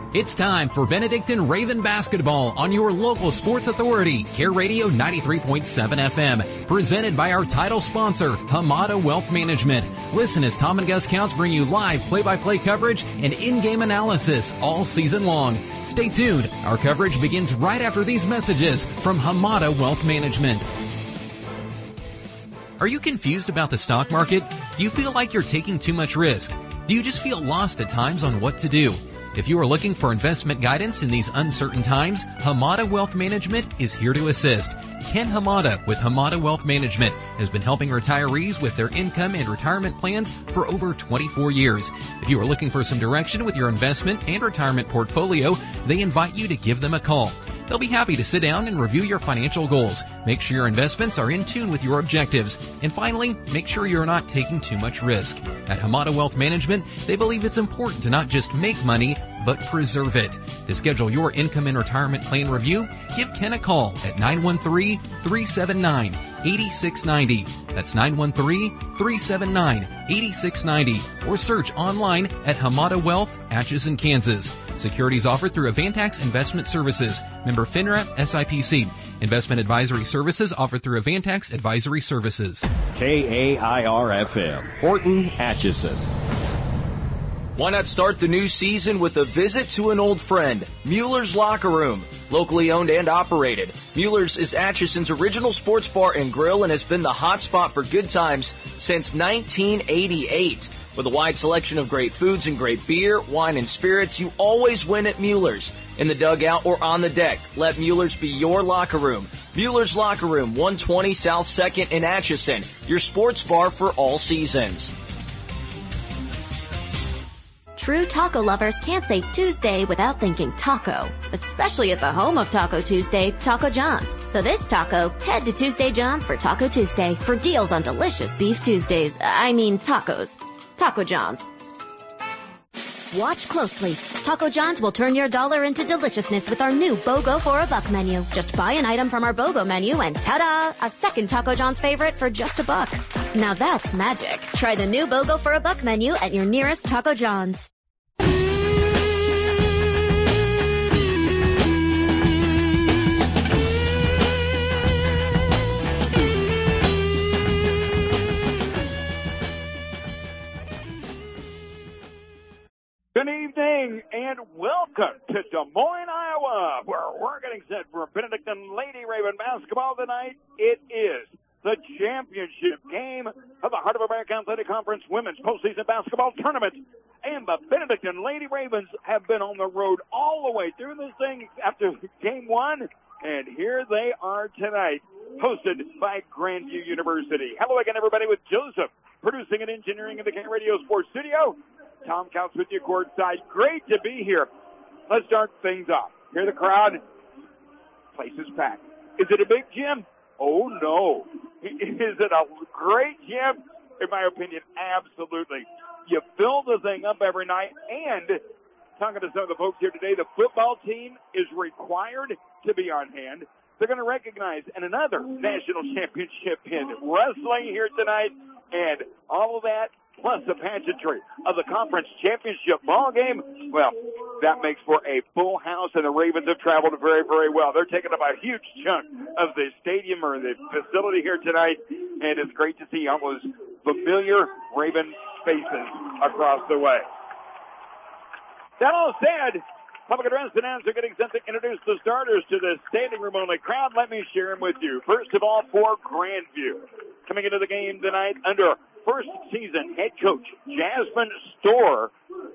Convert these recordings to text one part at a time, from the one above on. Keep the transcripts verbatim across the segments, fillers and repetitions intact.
It's time for Benedictine Raven basketball on your local sports authority, Care Radio ninety-three point seven F M, presented by our title sponsor, Hamada Wealth Management. Listen as Tom and Gus Counts bring you live play-by-play coverage and in-game analysis all season long. Stay tuned. Our coverage begins right after these messages from Hamada Wealth Management. Are you confused about the stock market? Do you feel like you're taking too much risk? Do you just feel lost at times on what to do? If you are looking for investment guidance in these uncertain times, Hamada Wealth Management is here to assist. Ken Hamada with Hamada Wealth Management has been helping retirees with their income and retirement plans for over twenty-four years. If you are looking for some direction with your investment and retirement portfolio, they invite you to give them a call. They'll be happy to sit down and review your financial goals. Make sure your investments are in tune with your objectives. And finally, make sure you're not taking too much risk. At Hamada Wealth Management, they believe it's important to not just make money, but preserve it. To schedule your income and retirement plan review, give Ken a call at nine one three, three seven nine, eight six nine zero. That's nine one three, three seven nine, eight six nine zero. Or search online at Hamada Wealth, Atchison, Kansas. Securities offered through Avantax Investment Services. Member FINRA S I P C. Investment advisory services offered through Avantax Advisory Services. K A I R F M, Horton, Atchison. Why not start the new season with a visit to an old friend, Mueller's Locker Room. Locally owned and operated, Mueller's is Atchison's original sports bar and grill and has been the hot spot for good times since nineteen eighty-eight. With a wide selection of great foods and great beer, wine, and spirits, you always win at Mueller's. In the dugout or on the deck, let Mueller's be your locker room. Mueller's Locker Room, one twenty South second in Atchison, your sports bar for all seasons. True taco lovers can't say Tuesday without thinking taco, especially at the home of Taco Tuesday, Taco John's. So this taco, head to Tuesday John's for Taco Tuesday for deals on delicious Beef Tuesdays. I mean tacos. Taco John's. Watch closely. Taco John's will turn your dollar into deliciousness with our new BOGO for a buck menu. Just buy an item from our BOGO menu and ta-da! A second Taco John's favorite for just a buck. Now that's magic. Try the new BOGO for a buck menu at your nearest Taco John's. Good evening and welcome to Des Moines, Iowa, where we're getting set for Benedictine Lady Raven basketball tonight. It is the championship game of the Heart of America Athletic Conference Women's Postseason Basketball Tournament. And the Benedictine Lady Ravens have been on the road all the way through this thing after game one. And here they are tonight, hosted by Grandview University. Hello again, everybody, with Joseph producing and engineering in the K Radio Sports Studio. Tom Counts with you courtside. Great to be here. Let's start things off. Hear the crowd. Place is packed. Is it a big gym? Oh, no. Is it a great gym? In my opinion, absolutely. You fill the thing up every night. And talking to some of the folks here today, the football team is required to be on hand. They're going to recognize and another national championship in wrestling here tonight. And all of that, plus the pageantry of the conference championship ball game, well, that makes for a full house, and the Ravens have traveled very, very well. They're taking up a huge chunk of the stadium or the facility here tonight, and it's great to see all those familiar Raven faces across the way. That all said, public address announcer getting set to introduce the starters to the standing room only crowd. Let me share them with you. First of all, for Grandview, coming into the game tonight under first season head coach Jasmine Storr,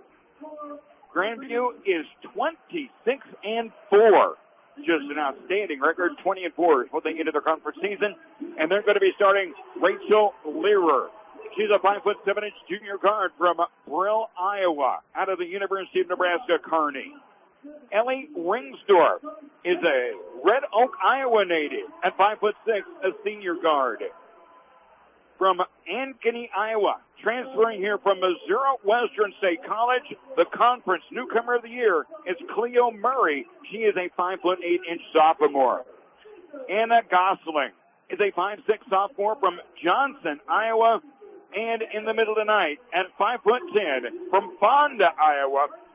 Grandview is twenty-six and four. Just an outstanding record. twenty and four is what they into their conference season. And they're going to be starting Rachel Learer. She's a five foot seven inch junior guard from Brill, Iowa, out of the University of Nebraska, Kearney. Ellie Ringsdorf is a Red Oak, Iowa native at five foot six, a senior guard. From Ankeny, Iowa, transferring here from Missouri Western State College, the conference newcomer of the year is Cleo Murray. She is a five foot eight inch sophomore. Anna Gosling is a five six sophomore from Johnson, Iowa. And in the middle of the night, at five foot ten, from Fonda, Iowa,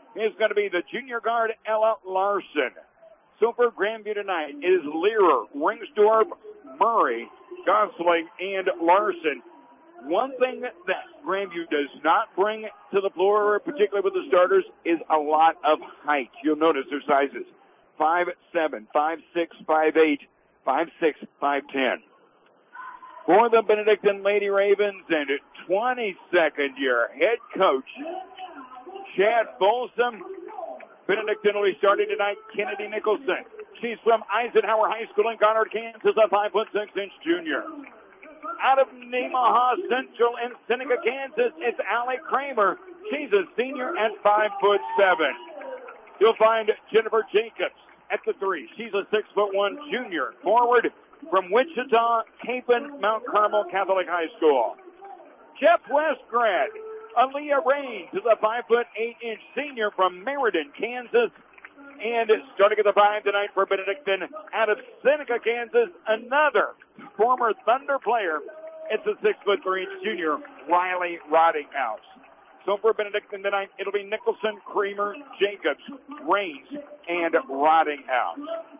is going to be the junior guard, Ella Larson. So for Grandview tonight is Learer, Ringsdorf, Murray, Gosling, and Larson. One thing that Grandview does not bring to the floor, particularly with the starters, is a lot of height. You'll notice their sizes. five seven, five six, five eight, five six, five ten. For the Benedictine Lady Ravens and twenty-second year head coach, Chad Folsom. Benedictine will be starting tonight, Kennedy Nicholson. She's from Eisenhower High School in Conard, Kansas, a five foot six inch junior. Out of Nemaha Central in Seneca, Kansas, it's Allie Kramer. She's a senior at five foot seven. You'll find Jennifer Jacobs at the three. She's a six foot one junior. Forward from Wichita, Capon, Mount Carmel Catholic High School. Jeff Westgrad. Aaliyah Raines is a five foot eight inch senior from Meriden, Kansas. And starting at the five tonight for Benedictine out of Seneca, Kansas, another former Thunder player. It's a six foot three inch junior, Riley Roddinghouse. So for Benedictine tonight, it'll be Nicholson, Kramer, Jacobs, Raines, and Roddinghouse.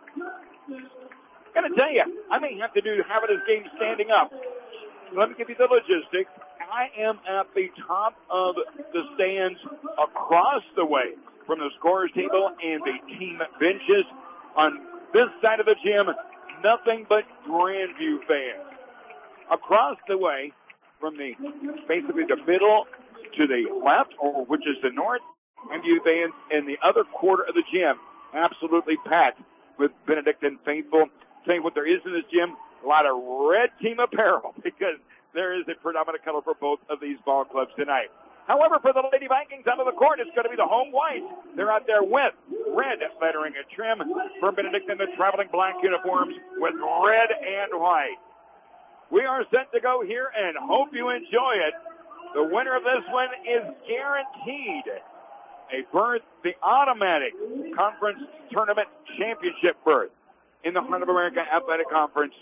Gonna tell you, I may have to do have this game standing up. Let me give you the logistics. I am at the top of the stands across the way from the scorer's table and the team benches. On this side of the gym, nothing but Grandview fans. Across the way from the, basically the middle to the left, or which is the north, Grandview fans, and the other quarter of the gym, absolutely packed with Benedictine faithful. Tell you what there is in this gym, a lot of red team apparel, because there is a predominant color for both of these ball clubs tonight. However, for the Lady Vikings out of the court, it's going to be the home white. They're out there with red lettering and trim. For Benedictine, the traveling black uniforms with red and white. We are set to go here and hope you enjoy it. The winner of this one is guaranteed a berth, the automatic conference tournament championship berth in the Heart of America Athletic Conference,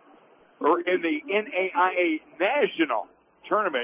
or in the N A I A National Tournament.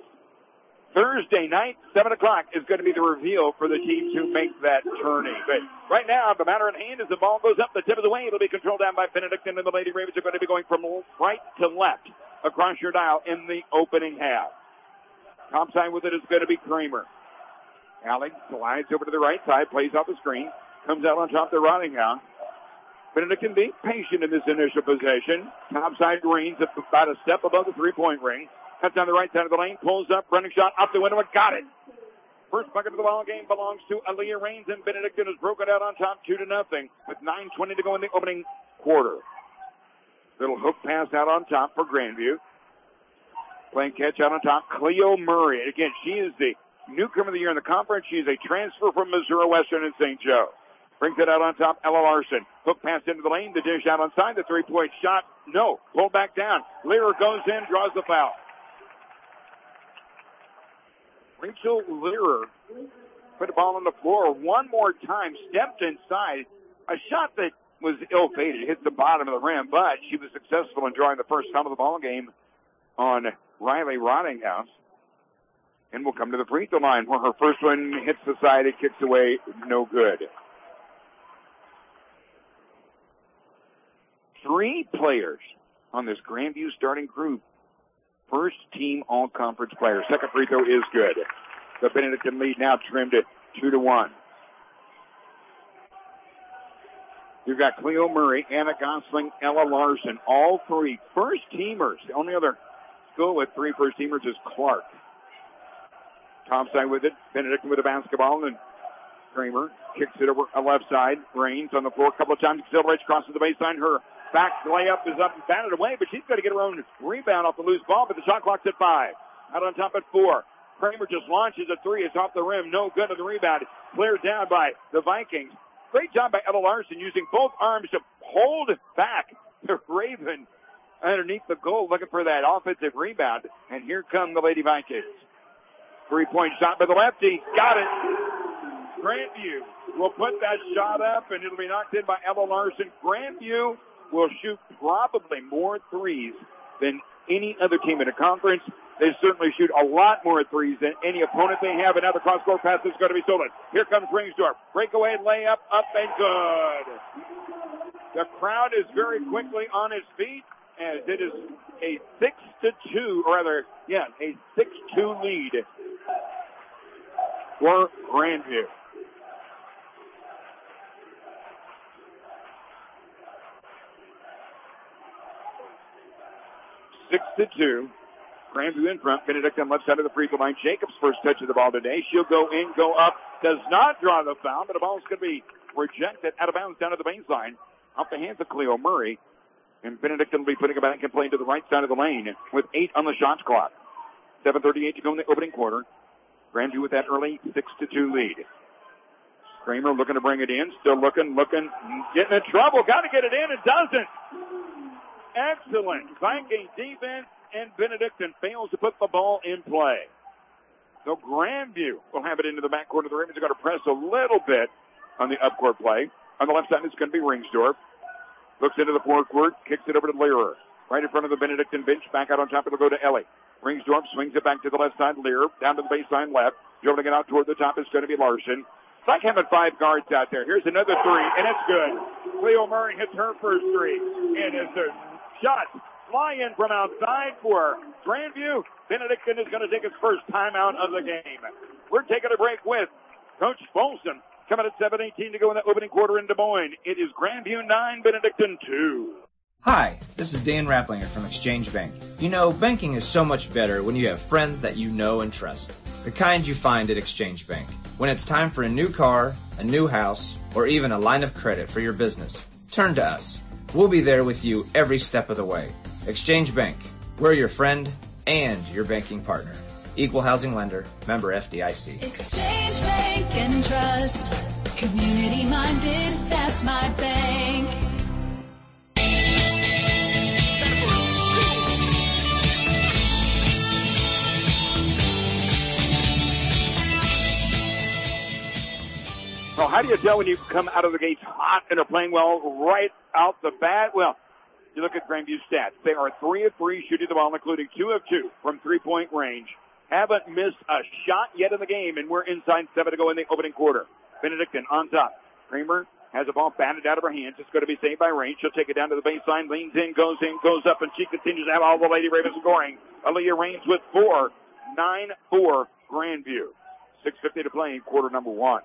Thursday night, seven o'clock, is going to be the reveal for the teams who make that tourney. But right now, the matter in hand is the ball goes up the tip of the wing. It'll be controlled down by Benedictine, and the Lady Ravens are going to be going from right to left across your dial in the opening half. Topside with it is going to be Kramer. Allie slides over to the right side, plays off the screen, comes out on top to Roddinghouse. Benedictine being patient in this initial possession. Topside Raines about a step above the three-point ring. Cuts down the right side of the lane, pulls up, running shot up the window, and got it. First bucket of the ball game belongs to Aaliyah Raines, and Benedictine has broken out on top two to nothing with nine twenty to go in the opening quarter. Little hook pass out on top for Grandview. Playing catch out on top, Cleo Murray. And again, she is the newcomer of the year in the conference. She is a transfer from Missouri Western in Saint Joe. Brings it out on top, Ella Larson. Hook pass into the lane, the dish out on side, the three-point shot. No, pulled back down. Learer goes in, draws the foul. Rachel Learer put the ball on the floor one more time, stepped inside. A shot that was ill-fated, hit the bottom of the rim, but she was successful in drawing the first foul of the ball game on Riley Roddinghouse. And we'll come to the free throw line where her first one hits the side, it kicks away, no good. Three players on this Grandview starting group. First team all-conference player. Second free throw is good. The Benedictine lead now trimmed at two to one. You've got Cleo Murray, Anna Gosling, Ella Larson, all three first teamers. The only other school with three first teamers is Clark. Topside with it. Benedictine with the basketball, and Kramer kicks it over a left side. Raines on the floor a couple of times. Accelerates, crosses the baseline. Her back layup is up and batted away, but she's got to get her own rebound off the loose ball, but the shot clock's at five. Out on top at four. Kramer just launches a three. It's off the rim. No good on the rebound. Cleared down by the Vikings. Great job by Ella Larson using both arms to hold back the Raven underneath the goal, looking for that offensive rebound. And here come the Lady Vikings. Three-point shot by the lefty. Got it. Grandview will put that shot up, and it'll be knocked in by Ella Larson. Grandview will shoot probably more threes than any other team in the conference. They certainly shoot a lot more threes than any opponent they have. Another cross-court pass is going to be stolen. Here comes Ringsdorf. Breakaway layup, up and good. The crowd is very quickly on its feet, as it is a six to two, or rather, yeah, a six two lead for Grandview. Six to two. Grandview in front. Benedictine left side of the free throw line. Jacobs first touch of the ball today. She'll go in, go up. Does not draw the foul, but the ball's going to be rejected out of bounds down to the baseline. Off the hands of Cleo Murray. And Benedictine will be putting it back and playing to the right side of the lane with eight on the shot clock. seven thirty-eight to go in the opening quarter. Grandview with that early six to two lead. Kramer looking to bring it in. Still looking, looking, getting in trouble. Got to get it in. It doesn't. Excellent Viking defense, and Benedictine fails to put the ball in play. So Grandview will have it into the backcourt of the Ravens. They're going to press a little bit on the upcourt play. On the left side, it's going to be Ringsdorf. Looks into the forecourt, kicks it over to Lear. Right in front of the Benedictine bench. Back out on top, it'll go to Ellie. Ringsdorf swings it back to the left side. Lear down to the baseline left. Dribbling it out toward the top is going to be Larson. It's like having five guards out there. Here's another three, and it's good. Cleo Murray hits her first three. And it's a shot fly in from outside for Grandview. Benedictine is going to take its first timeout of the game. We're taking a break with Coach Folsom. Coming at seven eighteen to go in the opening quarter in Des Moines. It is Grandview nine, Benedictine two. Hi, this is Dan Rapplinger from Exchange Bank. You know, banking is so much better when you have friends that you know and trust. The kind you find at Exchange Bank. When it's time for a new car, a new house, or even a line of credit for your business, turn to us. We'll be there with you every step of the way. Exchange Bank. We're your friend and your banking partner. Equal housing lender, member F D I C. Exchange Bank and Trust, community minded, that's my bank. Well, how do you tell when you come out of the gates hot and are playing well right out the bat? Well, you look at Grandview's stats. They are three of three shooting the ball, including two of two from three-point range. Haven't missed a shot yet in the game, and we're inside seven to go in the opening quarter. Benedictine on top. Kramer has the ball batted out of her hands. It's going to be saved by Rain. She'll take it down to the baseline, leans in, goes in, goes up, and she continues to have all the Lady Ravens scoring. Aaliyah Rains with four. nine four Grandview. six fifty to play in quarter number one.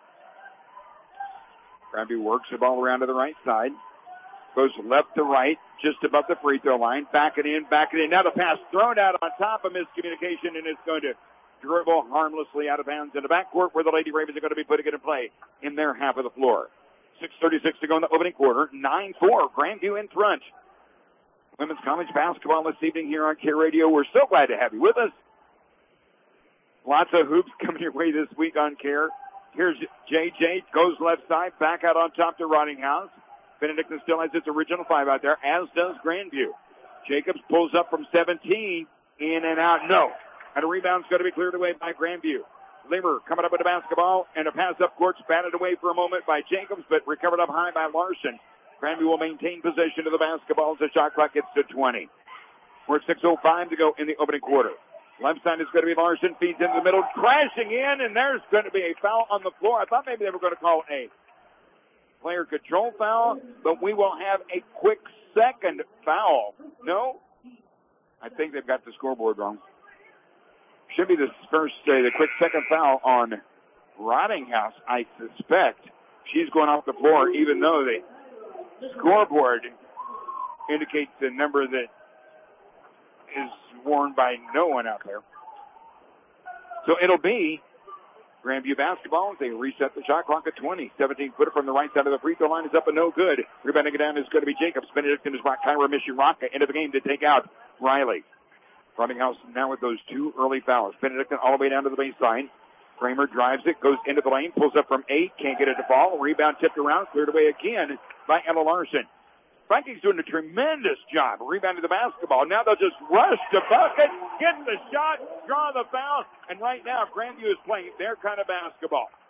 Grandview works the ball around to the right side. Goes left to right, just above the free throw line. Back it in, back it in. Now the pass thrown out on top of miscommunication, and it's going to dribble harmlessly out of bounds in the backcourt where the Lady Ravens are going to be putting it in play in their half of the floor. six thirty-six to go in the opening quarter. nine four, Grandview in front. Women's college basketball this evening here on K Radio. We're so glad to have you with us. Lots of hoops coming your way this week on K. Here's J J, goes left side, back out on top to Rottinghouse. Benedictine still has its original five out there, as does Grandview. Jacobs pulls up from seventeen, in and out, no. And a rebound's going to be cleared away by Grandview. Lemer coming up with the basketball, and a pass up court, batted away for a moment by Jacobs, but recovered up high by Larson. Grandview will maintain possession of the basketball as the shot clock gets to twenty. We're at six oh five to go in the opening quarter. Left side is going to be Larson, feeds into the middle, crashing in, and there's going to be a foul on the floor. I thought maybe they were going to call a player control foul, but we will have a quick second foul. No? I think they've got the scoreboard wrong. Should be the first, uh, the quick second foul on Rottinghouse, I suspect. She's going off the floor, even though the scoreboard indicates the number that is worn by no one out there. So it'll be Grandview basketball as they reset the shot clock at twenty. seventeen footer from the right side of the free throw line is up and no good. Rebounding it down is going to be Jacobs. Benedictine has brought Kyra Mishiraka into the game to take out Riley. Rottinghouse now with those two early fouls. Benedictine all the way down to the baseline. Kramer drives it, goes into the lane, pulls up from eight, can't get it to fall. Rebound tipped around, cleared away again by Ella Larson. Vikings doing a tremendous job rebounding the basketball. Now they'll just rush the bucket, get the shot, draw the foul, and right now Grandview is playing their kind of basketball.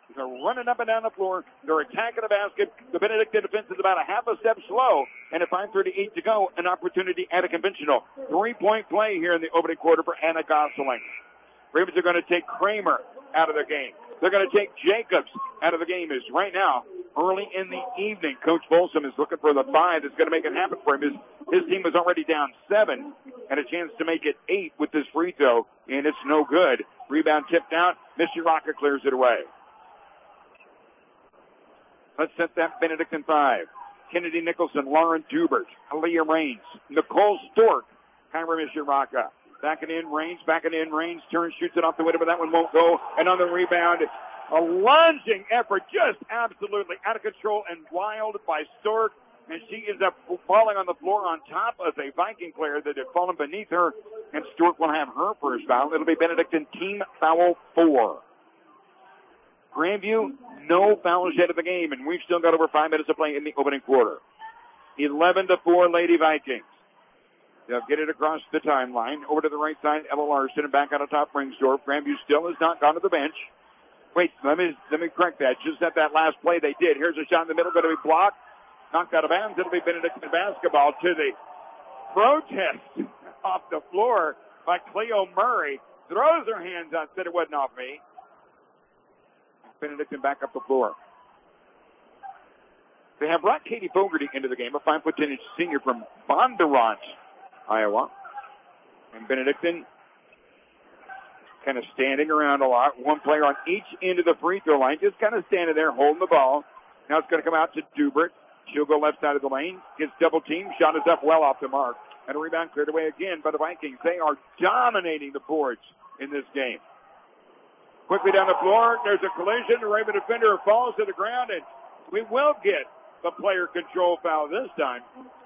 They're running up and down the floor. They're attacking the basket. The Benedictine defense is about a half a step slow. And at five thirty-eight to go, an opportunity at a conventional three-point play here in the opening quarter for Anna Gosling. Ravens are going to take Kramer out of the game. They're going to take Jacobs out of the game. Is right now, early in the evening, Coach Folsom is looking for the five that's going to make it happen for him. His, his team is already down seven and a chance to make it eight with this free throw, and it's no good. Rebound tipped out. Misty Rocca clears it away. Let's set that Benedictine five. Kennedy Nicholson, Lauren Dubert, Aaliyah Raines, Nicole Stork, Kyra Mishiraka. Backing in, Raines, backing in, Raines, turns, shoots it off the window, but that one won't go. And on the rebound, a lunging effort, just absolutely out of control and wild by Stork. And she ends up falling on the floor on top of a Viking player that had fallen beneath her. And Stork will have her first foul. It'll be Benedictine team foul four. Grandview, no fouls yet of the game, and we've still got over five minutes to play in the opening quarter. eleven to four Lady Vikings. They'll get it across the timeline. Over to the right side, Ella Larson, and back on the top, Ringsdorf. Grandview still has not gone to the bench. Wait, let me let me correct that. Just at that last play, they did. Here's a shot in the middle, going to be blocked. Knocked out of bounds. It'll be Benedictine basketball to the protest off the floor by Cleo Murray. Throws her hands out, said it wasn't off me. Benedictine back up the floor. They have brought Katie Fogarty into the game, a five foot ten inch senior from Bondurant, Iowa. And Benedictine kind of standing around a lot. One player on each end of the free throw line, just kind of standing there holding the ball. Now it's going to come out to Dubert. She'll go left side of the lane. Gets double teamed. Shot is up well off the mark. And a rebound cleared away again by the Vikings. They are dominating the boards in this game. Quickly down the floor. There's a collision. The Raven defender falls to the ground, and we will get the player control foul this time.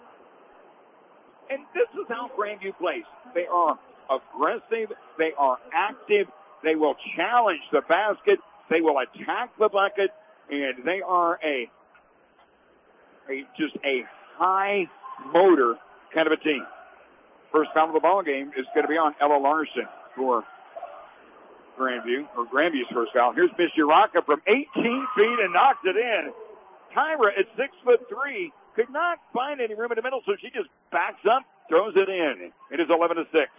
And this is how Grandview plays. They are aggressive. They are active. They will challenge the basket. They will attack the bucket. And they are a, a just a high motor kind of a team. First foul of the ball game is going to be on Ella Larson for Grandview, or Grandview's first foul. Here's Miss Uraka from eighteen feet and knocks it in. Kyra at six foot three could not find any room in the middle, so she just backs up, throws it in. It is eleven to six.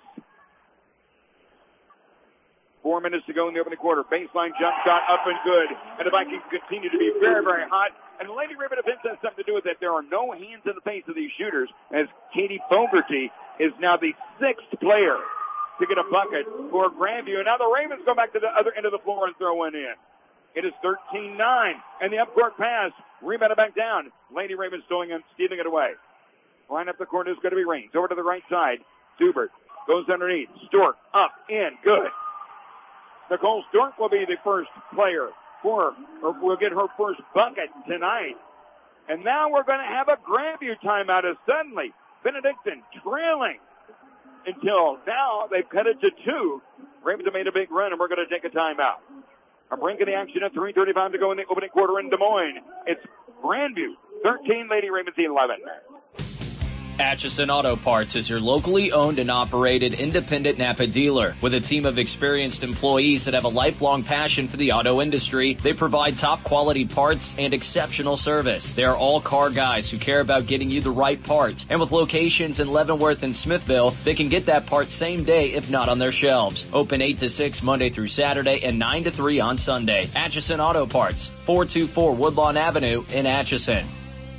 Four minutes to go in the opening quarter. Baseline jump shot up and good. And the Vikings continue to be very, very hot. And the Lady Raven defense has something to do with it. There are no hands in the face of these shooters, as Katie Fogarty is now the sixth player to get a bucket for Grandview. And now the Ravens go back to the other end of the floor and throw one in. It is thirteen nine. And the upcourt pass. Rebounded back down. Lady Ravens stealing, stealing it away. Line up the court is going to be Raines. Over to the right side. Dubert goes underneath. Stork up, in, good. Nicole Stork will be the first player for, or will get her first bucket tonight. And now we're going to have a Grandview timeout as suddenly Benedictine trailing until now they've cut it to two. Ravens have made a big run, and we're going to take a timeout. I'm bringing the action at three thirty-five to go in the opening quarter in Des Moines. It's Grandview thirteen, Lady Ravens eleven. Atchison Auto Parts is your locally owned and operated independent Napa dealer. With a team of experienced employees that have a lifelong passion for the auto industry, they provide top quality parts and exceptional service. They are all car guys who care about getting you the right parts. And with locations in Leavenworth and Smithville, they can get that part same day if not on their shelves. Open eight to six Monday through Saturday and nine to three on Sunday. Atchison Auto Parts, four two four Woodlawn Avenue in Atchison.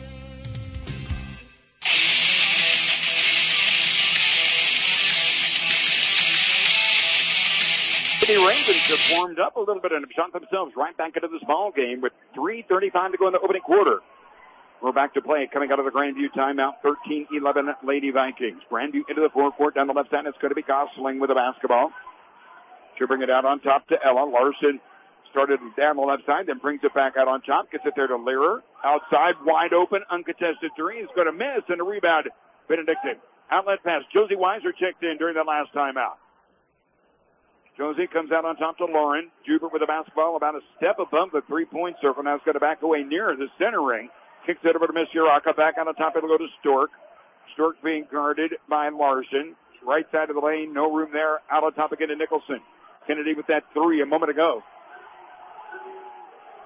The Ravens have warmed up a little bit and have shot themselves right back into this ball game with three thirty-five to go in the opening quarter. We're back to play coming out of the Grandview timeout, thirteen eleven Lady Vikings. Grandview into the forecourt down the left side. It's going to be Gosling with the basketball. She'll bring it out on top to Ella. Larson started down the left side, then brings it back out on top. Gets it there to Learer. Outside, wide open, uncontested three. Is going to miss, and a rebound, Benedictine. Outlet pass. Josie Weiser checked in during the last timeout. Josie comes out on top to Lauren. Jubert with the basketball about a step above the three-point circle. Now it's going to back away near the center ring. Kicks it over to Miss Uraka. Back on the top, it'll go to Stork. Stork being guarded by Larson. Right side of the lane, no room there. Out on top again to Nicholson. Kennedy with that three a moment ago.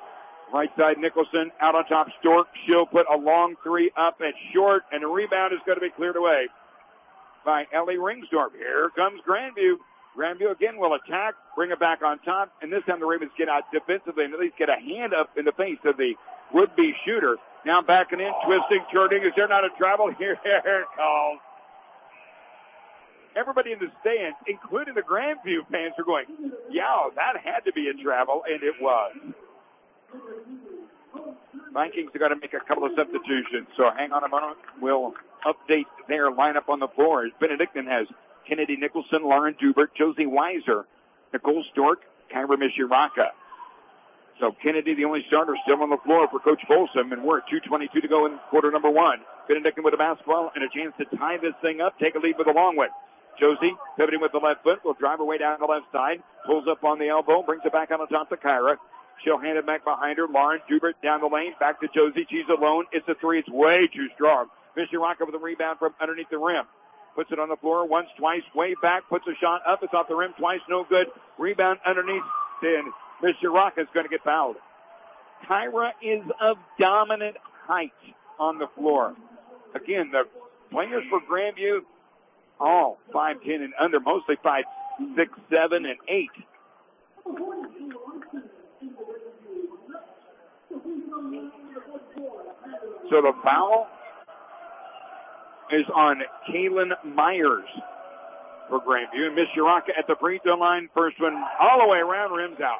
Right side, Nicholson out on top. Stork. She'll put a long three up and short, and the rebound is going to be cleared away by Ellie Ringsdorf. Here comes Grandview. Grandview again will attack, bring it back on top, and this time the Ravens get out defensively and at least get a hand up in the face of the would-be shooter. Now backing in, twisting, turning. Is there not a travel? Here it calls. Everybody in the stands, including the Grandview fans, are going, yeah, that had to be a travel, and it was. Vikings are going to make a couple of substitutions, so hang on a moment. We'll update their lineup on the floor as Benedictine has Kennedy Nicholson, Lauren Dubert, Josie Weiser, Nicole Stork, Kyra Mishiraka. So Kennedy, the only starter, still on the floor for Coach Folsom, and we're at two twenty-two to go in quarter number one. Benedictine with a basketball and a chance to tie this thing up, take a lead with a long one. Josie, pivoting with the left foot, will drive her way down the left side, pulls up on the elbow, brings it back on the top to Kyra. She'll hand it back behind her. Lauren Dubert down the lane, back to Josie. She's alone. It's a three. It's way too strong. Mishiraka with a rebound from underneath the rim. Puts it on the floor once, twice, way back, puts a shot up. It's off the rim twice, no good. Rebound underneath. Then Mishiraka is going to get fouled. Kyra is of dominant height on the floor. Again, the players for Grandview, all five ten and under, mostly five six, seven, and eight. So the foul is on Kaylin Myers for Grandview. And Mishiraka at the free throw line. First one all the way around, rims out.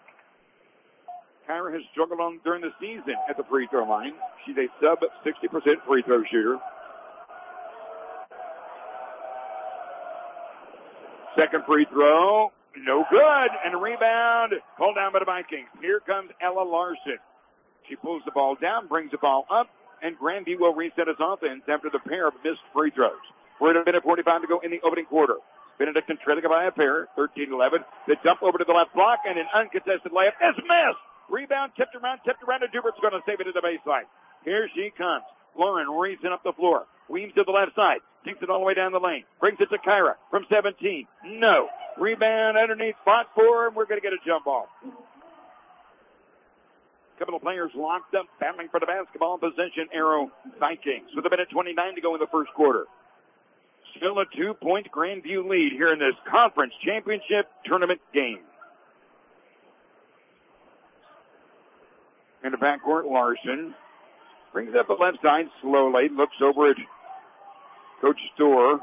Kyra has struggled on during the season at the free throw line. She's a sub sixty percent free throw shooter. Second free throw, no good. And a rebound pulled down by the Vikings. Here comes Ella Larson. She pulls the ball down, brings the ball up, and Grandview will reset his offense after the pair of missed free throws. We're at a minute forty-five to go in the opening quarter. Benedictine trailing by a pair, thirteen eleven. The dump over to the left block, and an uncontested layup is missed. Rebound tipped around, tipped around, and Dubert's going to save it to the baseline. Here she comes. Lauren racing up the floor. Weaves to the left side. Takes it all the way down the lane. Brings it to Kyra from seventeen. No. Rebound underneath, spot four, and we're going to get a jump ball. Couple of players locked up, battling for the basketball. Possession arrow Vikings with a minute twenty-nine to go in the first quarter. Still a two-point Grandview lead here in this conference championship tournament game. In the backcourt, Larson brings up the left side slowly, looks over at Coach Storr,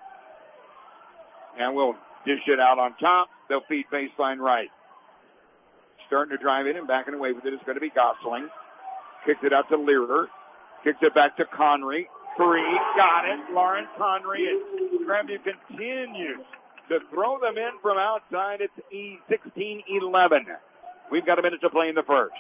and we'll dish it out on top. They'll feed baseline right. Starting to drive in and backing away with it is going to be Gosling. Kicks it out to Learer. Kicks it back to Connery. Three. Got it. Lauren Connery. And Grandview continues to throw them in from outside. It's sixteen eleven. We've got a minute to play in the first.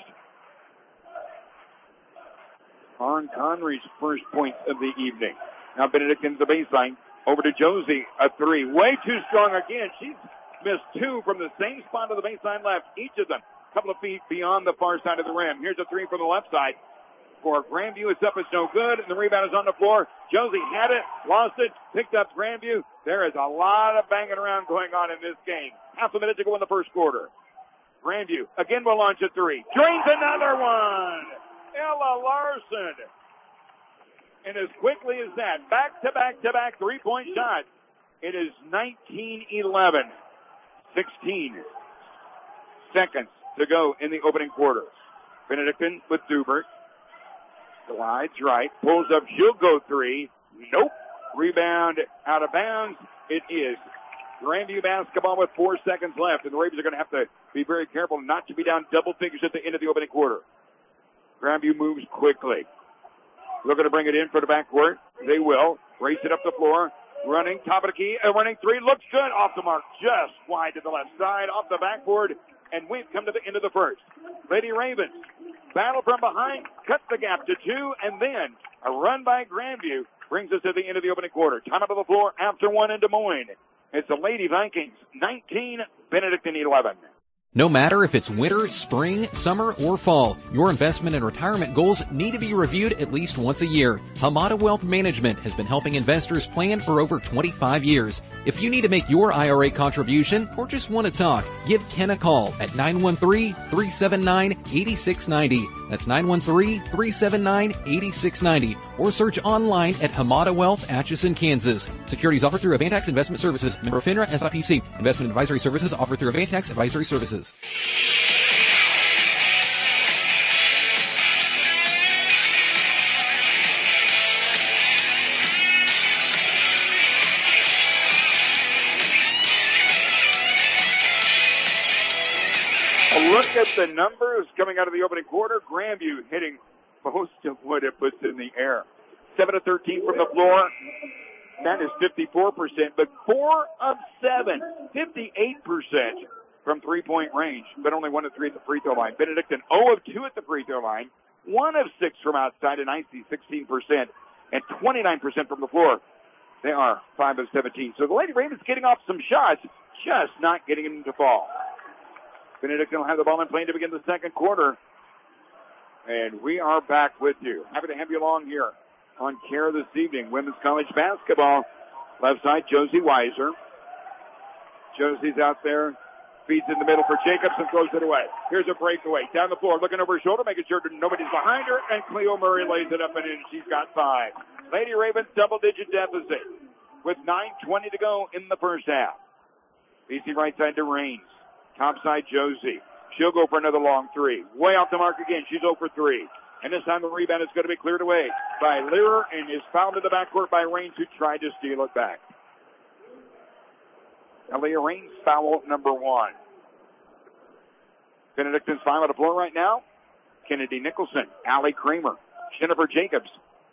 Lauren Connery's first point of the evening. Now Benedictine's the baseline. Over to Josie. A three. Way too strong again. She's missed two from the same spot of the baseline left. Each of them a couple of feet beyond the far side of the rim. Here's a three from the left side. For Grandview, it's up, it's no good, and the rebound is on the floor. Josie had it, lost it, picked up Grandview. There is a lot of banging around going on in this game. Half a minute to go in the first quarter. Grandview again will launch a three. Drains another one. Ella Larson. And as quickly as that, back to back to back three-point shot. It is nineteen eleven. sixteen seconds to go in the opening quarter. Benedictine with Dubert. Glides right. Pulls up. She'll go three. Nope. Rebound out of bounds. It is Grandview basketball with four seconds left. And the Ravens are going to have to be very careful not to be down double figures at the end of the opening quarter. Grandview moves quickly. Looking to bring it in for the backcourt. They will. Race it up the floor. Running, top of the key, a running three, looks good, off the mark, just wide to the left side, off the backboard, and we've come to the end of the first. Lady Ravens battle from behind, cut the gap to two, and then a run by Grandview brings us to the end of the opening quarter. Time out of the floor after one in Des Moines. It's the Lady Vikings nineteen, Benedictine eleven. No matter if it's winter, spring, summer, or fall, your investment and retirement goals need to be reviewed at least once a year. Hamada Wealth Management has been helping investors plan for over twenty-five years. If you need to make your I R A contribution or just want to talk, give Ken a call at nine one three, three seven nine, eight six nine zero. That's nine one three, three seven nine, eight six nine zero. Or search online at Hamada Wealth, Atchison, Kansas. Securities offered through Avantax Investment Services. Member FINRA S I P C. Investment advisory services offered through Avantax Advisory Services. A look at the numbers coming out of the opening quarter. Grandview hitting most of what it puts in the air. seven of thirteen from the floor. That is fifty-four percent, but four of seven, fifty-eight percent from three-point range, but only one of three at the free throw line. Benedictine zero of two at the free throw line, one of six from outside, and I C sixteen percent, and twenty-nine percent from the floor. They are five of seventeen. So the Lady Ravens getting off some shots, just not getting them to fall. Benedictine will have the ball in play to begin the second quarter. And we are back with you. Happy to have you along here on Care this evening. Women's college basketball. Left side, Josie Weiser. Josie's out there. Feeds in the middle for Jacobs and throws it away. Here's a breakaway. Down the floor, looking over her shoulder, making sure nobody's behind her. And Cleo Murray lays it up and in. She's got five. Lady Ravens double-digit deficit with nine twenty to go in the first half. B C right side to Raines. Top side, Josie. She'll go for another long three. Way off the mark again. She's zero for three. And this time the rebound is going to be cleared away by Lear and is fouled in the backcourt by Raines, who tried to steal it back. Aaliyah Raines, foul number one. Benedictine's five on the floor right now. Kennedy Nicholson, Allie Kramer, Jennifer Jacobs.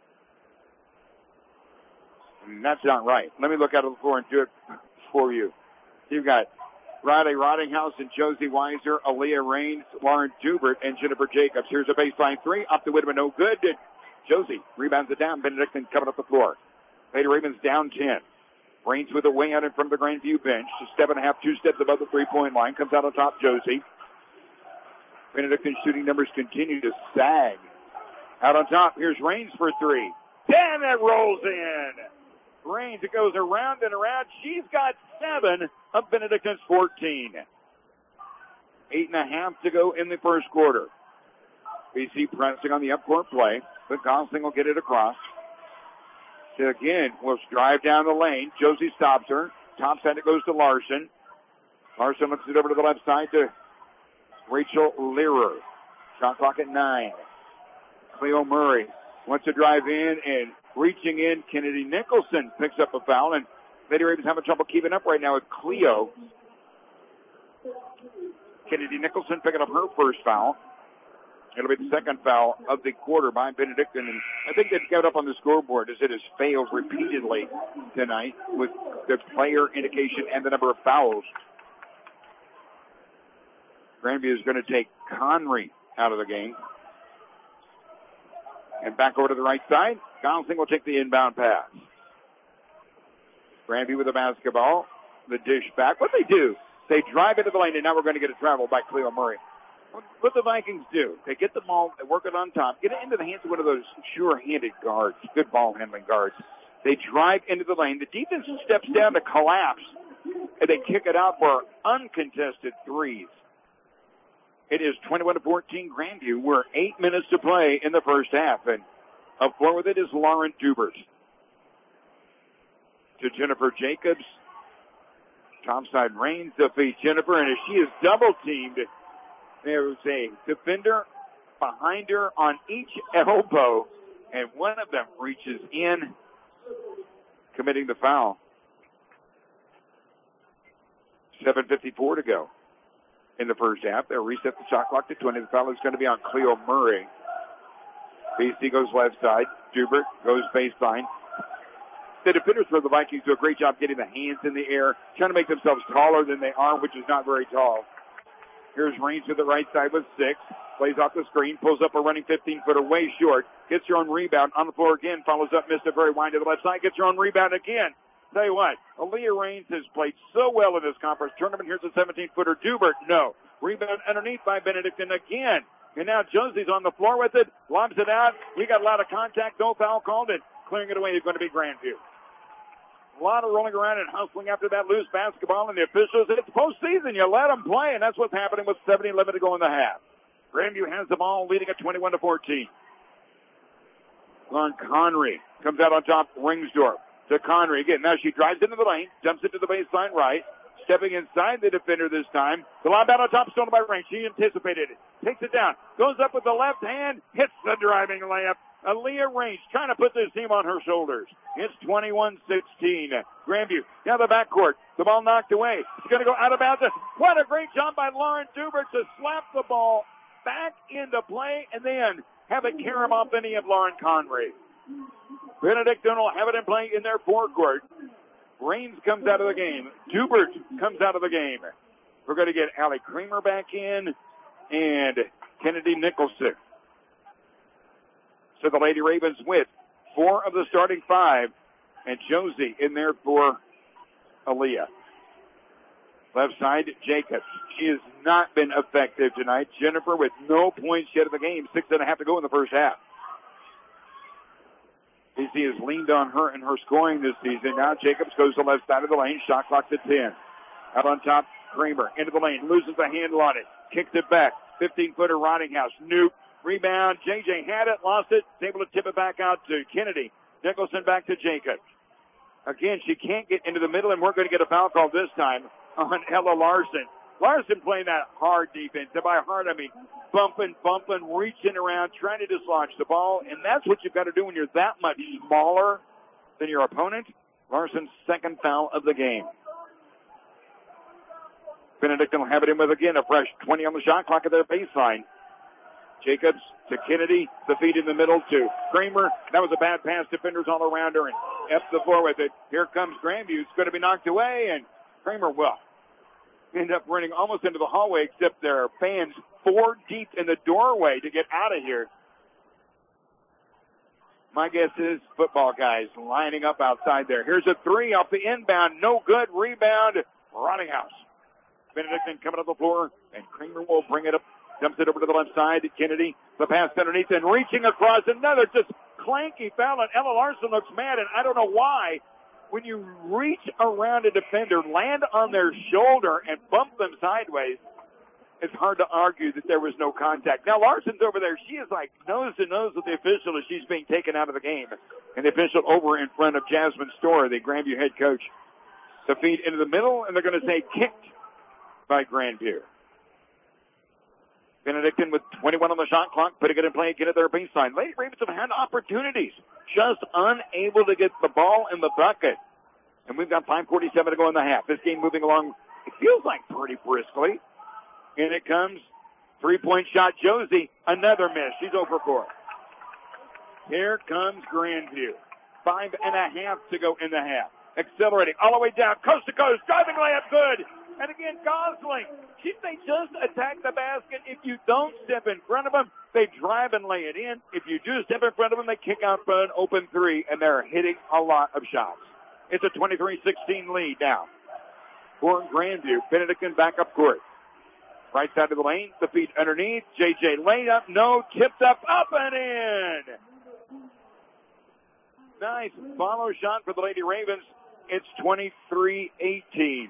And that's not right. Let me look out of the floor and do it for you. You've got Riley Rottinghouse and Josie Weiser, Aaliyah Raines, Lauren Dubert, and Jennifer Jacobs. Here's a baseline three. Up to Whitman, no good. Josie rebounds it down. Benedictine coming up the floor. Lady Ravens down ten. Raines with a way out in front of the Grandview bench. A step and a half, two steps above the three-point line. Comes out on top, Josie. Benedictine's shooting numbers continue to sag. Out on top, here's Raines for three. Damn, it rolls in. Raines, it goes around and around. She's got seven of Benedictine's fourteen. Eight and a half to go in the first quarter. B C pressing on the upcourt play, but Gosling will get it across. So again, will drive down the lane. Josie stops her. Top side it goes to Larson. Larson looks it over to the left side to Rachel Learer. Shot clock at nine. Cleo Murray wants to drive in and reaching in. Kennedy Nicholson picks up a foul, and Lady Ravens having trouble keeping up right now with Cleo. Kennedy Nicholson picking up her first foul. It'll be the second foul of the quarter by Benedictine, and I think they've got up on the scoreboard as it has failed repeatedly tonight with the player indication and the number of fouls. Grandview is going to take Conry out of the game. And back over to the right side. Gosling will take the inbound pass. Grandview with the basketball. The dish back. What they do? They drive into the lane, and now we're going to get a travel by Cleo Murray. What the Vikings do, they get the ball, they work it on top, get it into the hands of one of those sure-handed guards, good ball-handling guards. They drive into the lane. The defense steps down to collapse, and they kick it out for uncontested threes. It is twenty-one to fourteen Grandview. We're eight minutes to play in the first half, and up floor with it is Lauren Dubert. To Jennifer Jacobs. Topside Raines to feed Jennifer, and as she is double-teamed, there's a defender behind her on each elbow, and one of them reaches in, committing the foul. seven fifty-four to go in the first half. They'll reset the shot clock to twenty. The foul is going to be on Cleo Murray. B C goes left side. Dubert goes baseline. The defenders for the Vikings do a great job getting the hands in the air, trying to make themselves taller than they are, which is not very tall. Here's Raines to the right side with six. Plays off the screen, pulls up a running fifteen-footer way short. Gets her own rebound on the floor again. Follows up, missed it very wide to the left side. Gets her own rebound again. Tell you what, Aaliyah Raines has played so well in this conference tournament. Here's a seventeen-footer. Dubert, no. Rebound underneath by Benedictine again. And now Josie's on the floor with it. Lobs it out. We got a lot of contact. No foul called. And clearing it away is going to be Grandview. A lot of rolling around and hustling after that loose basketball. And the officials, it's postseason. You let them play. And that's what's happening with seven eleven to go in the half. Grandview has the ball, leading at twenty-one to fourteen. On Connery. Comes out on top. Ringsdorf to Connery. Again, now she drives into the lane. Jumps into the baseline right. Stepping inside the defender this time. The lob out on top, stolen by Range. She anticipated it. Takes it down. Goes up with the left hand. Hits the driving layup. Aaliyah Range trying to put this team on her shoulders. It's twenty-one sixteen. Grandview down the backcourt. The ball knocked away. It's going to go out of bounds. What a great job by Lauren Dubert to slap the ball back into play and then have it carry off the knee of Lauren Connery. Benedictine will have it in play in their forecourt. Raines comes out of the game. Dubert comes out of the game. We're going to get Allie Kramer back in and Kennedy Nicholson. So the Lady Ravens with four of the starting five and Josie in there for Aaliyah. Left side, Jacobs. She has not been effective tonight. Jennifer with no points yet in the game. Six and a half to go in the first half. B C has leaned on her in her scoring this season. Now Jacobs goes to the left side of the lane. Shot clock to ten. Out on top, Kramer into the lane. Loses the handle on it. Kicks it back. fifteen-footer Rottinghouse. Nope. Rebound. J J had it. Lost it. Is able to tip it back out to Kennedy. Nicholson back to Jacobs. Again, she can't get into the middle, and we're going to get a foul call this time on Ella Larson. Larson playing that hard defense. And by hard, I mean bumping, bumping, reaching around, trying to dislodge the ball. And that's what you've got to do when you're that much smaller than your opponent. Larson's second foul of the game. Benedictine will have it in with again a fresh twenty on the shot clock at their baseline. Jacobs to Kennedy. The feed in the middle to Kramer. That was a bad pass. Defenders all around her and up the floor with it. Here comes Grandview. It's going to be knocked away, and Kramer will end up running almost into the hallway, except there are fans four deep in the doorway to get out of here. My guess is football guys lining up outside there. Here's a three off the inbound. No good. Rebound. Rottinghouse. Benedictine coming up the floor, and Kramer will bring it up. Dumps it over to the left side. Kennedy, the pass underneath, and reaching across. Another just clanky foul, and Ella Larson looks mad, and I don't know why. When you reach around a defender, land on their shoulder, and bump them sideways, it's hard to argue that there was no contact. Now, Larson's over there. She is like nose to nose with the official as she's being taken out of the game. And the official over in front of Jasmine Storr, the Grandview head coach. The feed into the middle, and they're going to say kicked by Grandview. Benedictine with twenty-one on the shot clock, putting it in play again at their baseline. Lady Ravens have had opportunities, just unable to get the ball in the bucket. And we've got five forty-seven to go in the half. This game moving along, it feels like pretty briskly. And it comes, three-point shot, Josie, another miss. She's over four. Here comes Grandview. Five and a half to go in the half. Accelerating all the way down, coast to coast, driving layup, good. And again, Gosling, they just attack the basket. If you don't step in front of them, they drive and lay it in. If you do step in front of them, they kick out for an open three, and they're hitting a lot of shots. It's a twenty-three sixteen lead now for Grandview. Benedictine back up court. Right side of the lane, the feet underneath. J J laid up, no, tipped up, up and in. Nice follow shot for the Lady Ravens. It's twenty-three eighteen.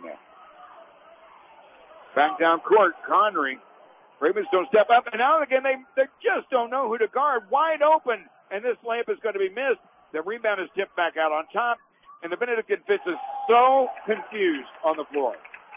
Back down court, Connery. Ravens don't step up, and now again they, they just don't know who to guard. Wide open, and this layup is going to be missed. The rebound is tipped back out on top, and the Benedictine Fitz is so confused on the floor.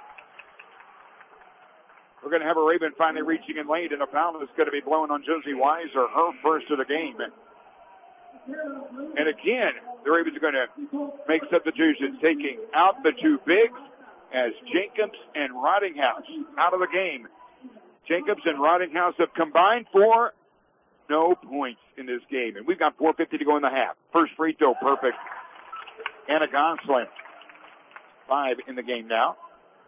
We're going to have a Raven finally reaching in late, and a foul is going to be blown on Josie Weiser, her first of the game. And again, the Ravens are going to make substitutions, taking out the two bigs, as Jacobs and Rottinghouse out of the game. Jacobs and Rottinghouse have combined for no points in this game. And we've got four fifty to go in the half. First free throw, perfect. Anna Gosling, five in the game now.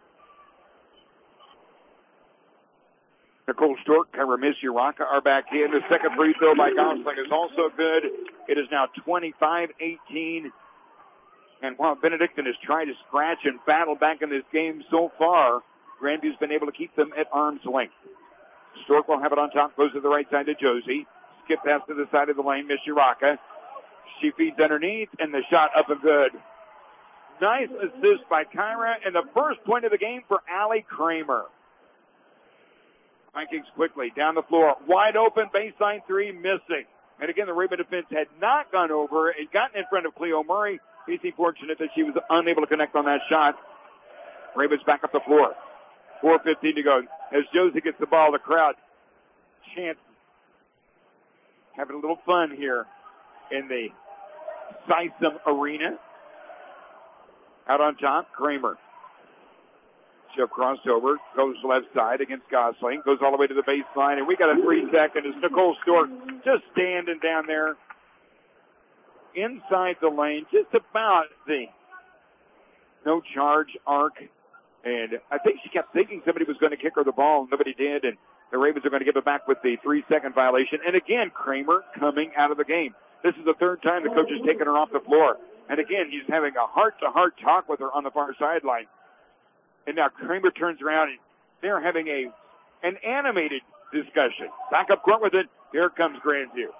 Nicole Stork, Kyra Miss Uraka are back in. The second free throw by Gosling is also good. It is now twenty-five eighteen. And while Benedictine has tried to scratch and battle back in this game so far, Grandview's been able to keep them at arm's length. Stork will have it on top, goes to the right side to Josie. Skip pass to the side of the lane, Miss Shiraka. She feeds underneath, and the shot up and good. Nice assist by Kyra, and the first point of the game for Allie Kramer. Vikings quickly down the floor, wide open, baseline three, missing. And again, the Raven defense had not gone over and gotten in front of Cleo Murray. P C fortunate that she was unable to connect on that shot. Ravens back up the floor. four fifteen to go. As Josie gets the ball, the crowd chants, having a little fun here in the Sisum Arena. Out on top, Kramer. She'll cross over, goes left side against Gosling, goes all the way to the baseline, and we got a three second as Nicole Stork just standing down there inside the lane, just about the no charge arc. And I think she kept thinking somebody was going to kick her the ball, and nobody did, and the Ravens are going to give it back with the three second violation. And again, Kramer coming out of the game. This is the third time the coach has taken her off the floor. And again, he's having a heart-to-heart talk with her on the far sideline. And now Kramer turns around, and they're having a an animated discussion. Back up court with it. Here comes Grandview.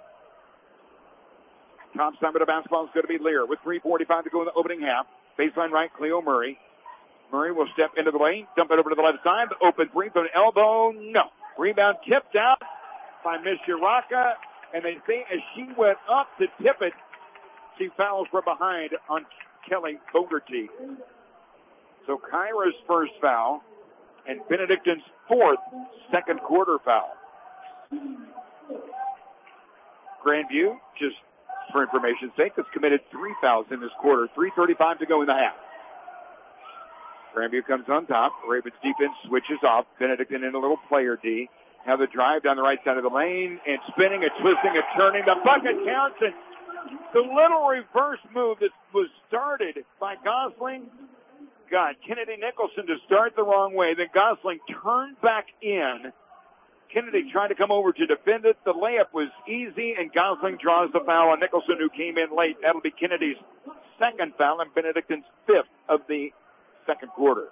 Top side of the basketball is going to be Lear with three forty-five to go in the opening half. Baseline right, Cleo Murray. Murray will step into the lane, dump it over to the left side. Open three from an elbow. No. Rebound tipped out by Miss Shiraka. And they say as she went up to tip it, she fouls from behind on Kelly Fogarty. So Kyra's first foul and Benedictine's fourth second quarter foul. Grandview, just for information's sake, has committed three fouls in this quarter. three thirty-five to go in the half. Grandview comes on top. Ravens defense switches off. Benedictine in a little player D. Have the drive down the right side of the lane and spinning and twisting and turning. The bucket counts, and the little reverse move that was started by Gosling got Kennedy Nicholson to start the wrong way. Then Gosling turned back in. Kennedy tried to come over to defend it. The layup was easy, and Gosling draws the foul on Nicholson, who came in late. That'll be Kennedy's second foul and Benedictine's fifth of the second quarter.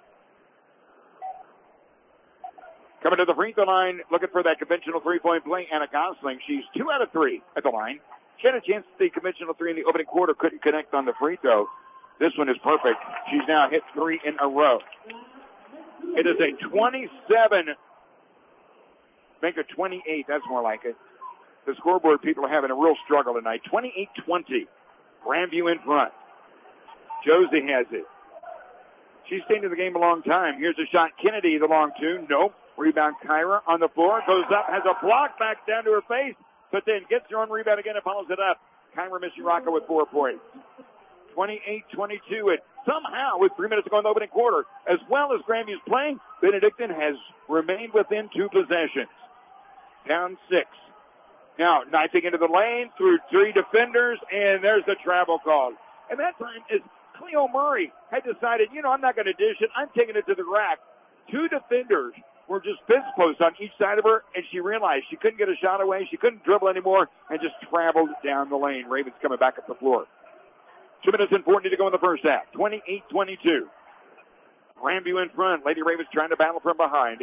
Coming to the free throw line, looking for that conventional three-point play, Anna Gosling. She's two out of three at the line. She had a chance at the conventional three in the opening quarter, couldn't connect on the free throw. This one is perfect. She's now hit three in a row. It is a twenty-seven, make it twenty-eight, that's more like it. The scoreboard people are having a real struggle tonight. twenty-eight twenty. Grandview in front. Josie has it. She's stayed in the game a long time. Here's a shot. Kennedy, the long two. Nope. Rebound Kyra on the floor. Goes up, has a block back down to her face, but then gets her own rebound again and follows it up. Kyra Mishiraka with four points. twenty-eight twenty-two. And somehow, with three minutes to go in the opening quarter, as well as Grandview's playing, Benedictine has remained within two possessions. Down six. Now, knifing into the lane through three defenders, and there's the travel call. And that time is Cleo Murray had decided, you know, I'm not going to dish it. I'm taking it to the rack. Two defenders were just fist posts on each side of her, and she realized she couldn't get a shot away. She couldn't dribble anymore, and just traveled down the lane. Ravens coming back up the floor. Two minutes and forty to go in the first half. twenty-eight twenty-two. Grandview in front. Lady Ravens trying to battle from behind.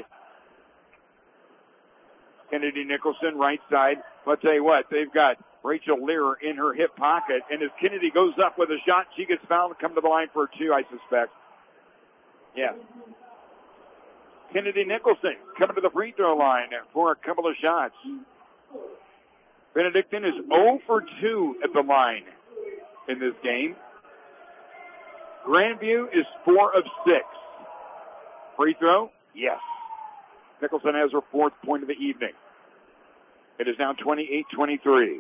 Kennedy Nicholson, right side. I'll tell you what, they've got Rachel Lear in her hip pocket, and as Kennedy goes up with a shot, she gets fouled and come to the line for a two, I suspect. Yeah. Kennedy Nicholson coming to the free throw line for a couple of shots. Benedictine is zero for two at the line in this game. Grandview is four of six. Free throw? Yes. Nicholson has her fourth point of the evening. It is now twenty-eight twenty-three.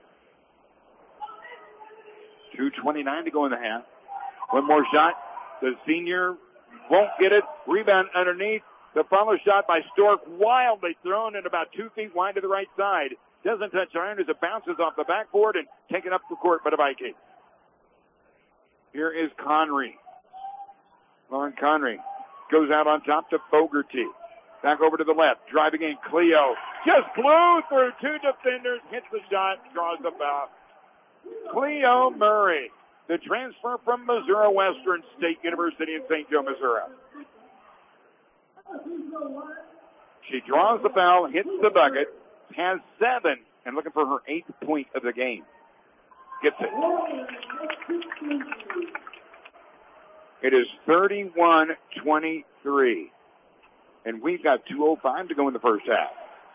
two twenty-nine to go in the half. One more shot. The senior won't get it. Rebound underneath. The follow shot by Stork, wildly thrown and about two feet wide to the right side. Doesn't touch iron as it bounces off the backboard and taken up the court by the Viking. Here is Conry. Lauren Conry goes out on top to Fogarty. Back over to the left. Driving in Cleo. Just blew through two defenders. Hits the shot. Draws the foul. Cleo Murray, the transfer from Missouri Western State University in Saint Joe, Missouri. She draws the foul, hits the bucket, has seven, and looking for her eighth point of the game. Gets it. It is thirty-one twenty-three. And we've got two oh five to go in the first half.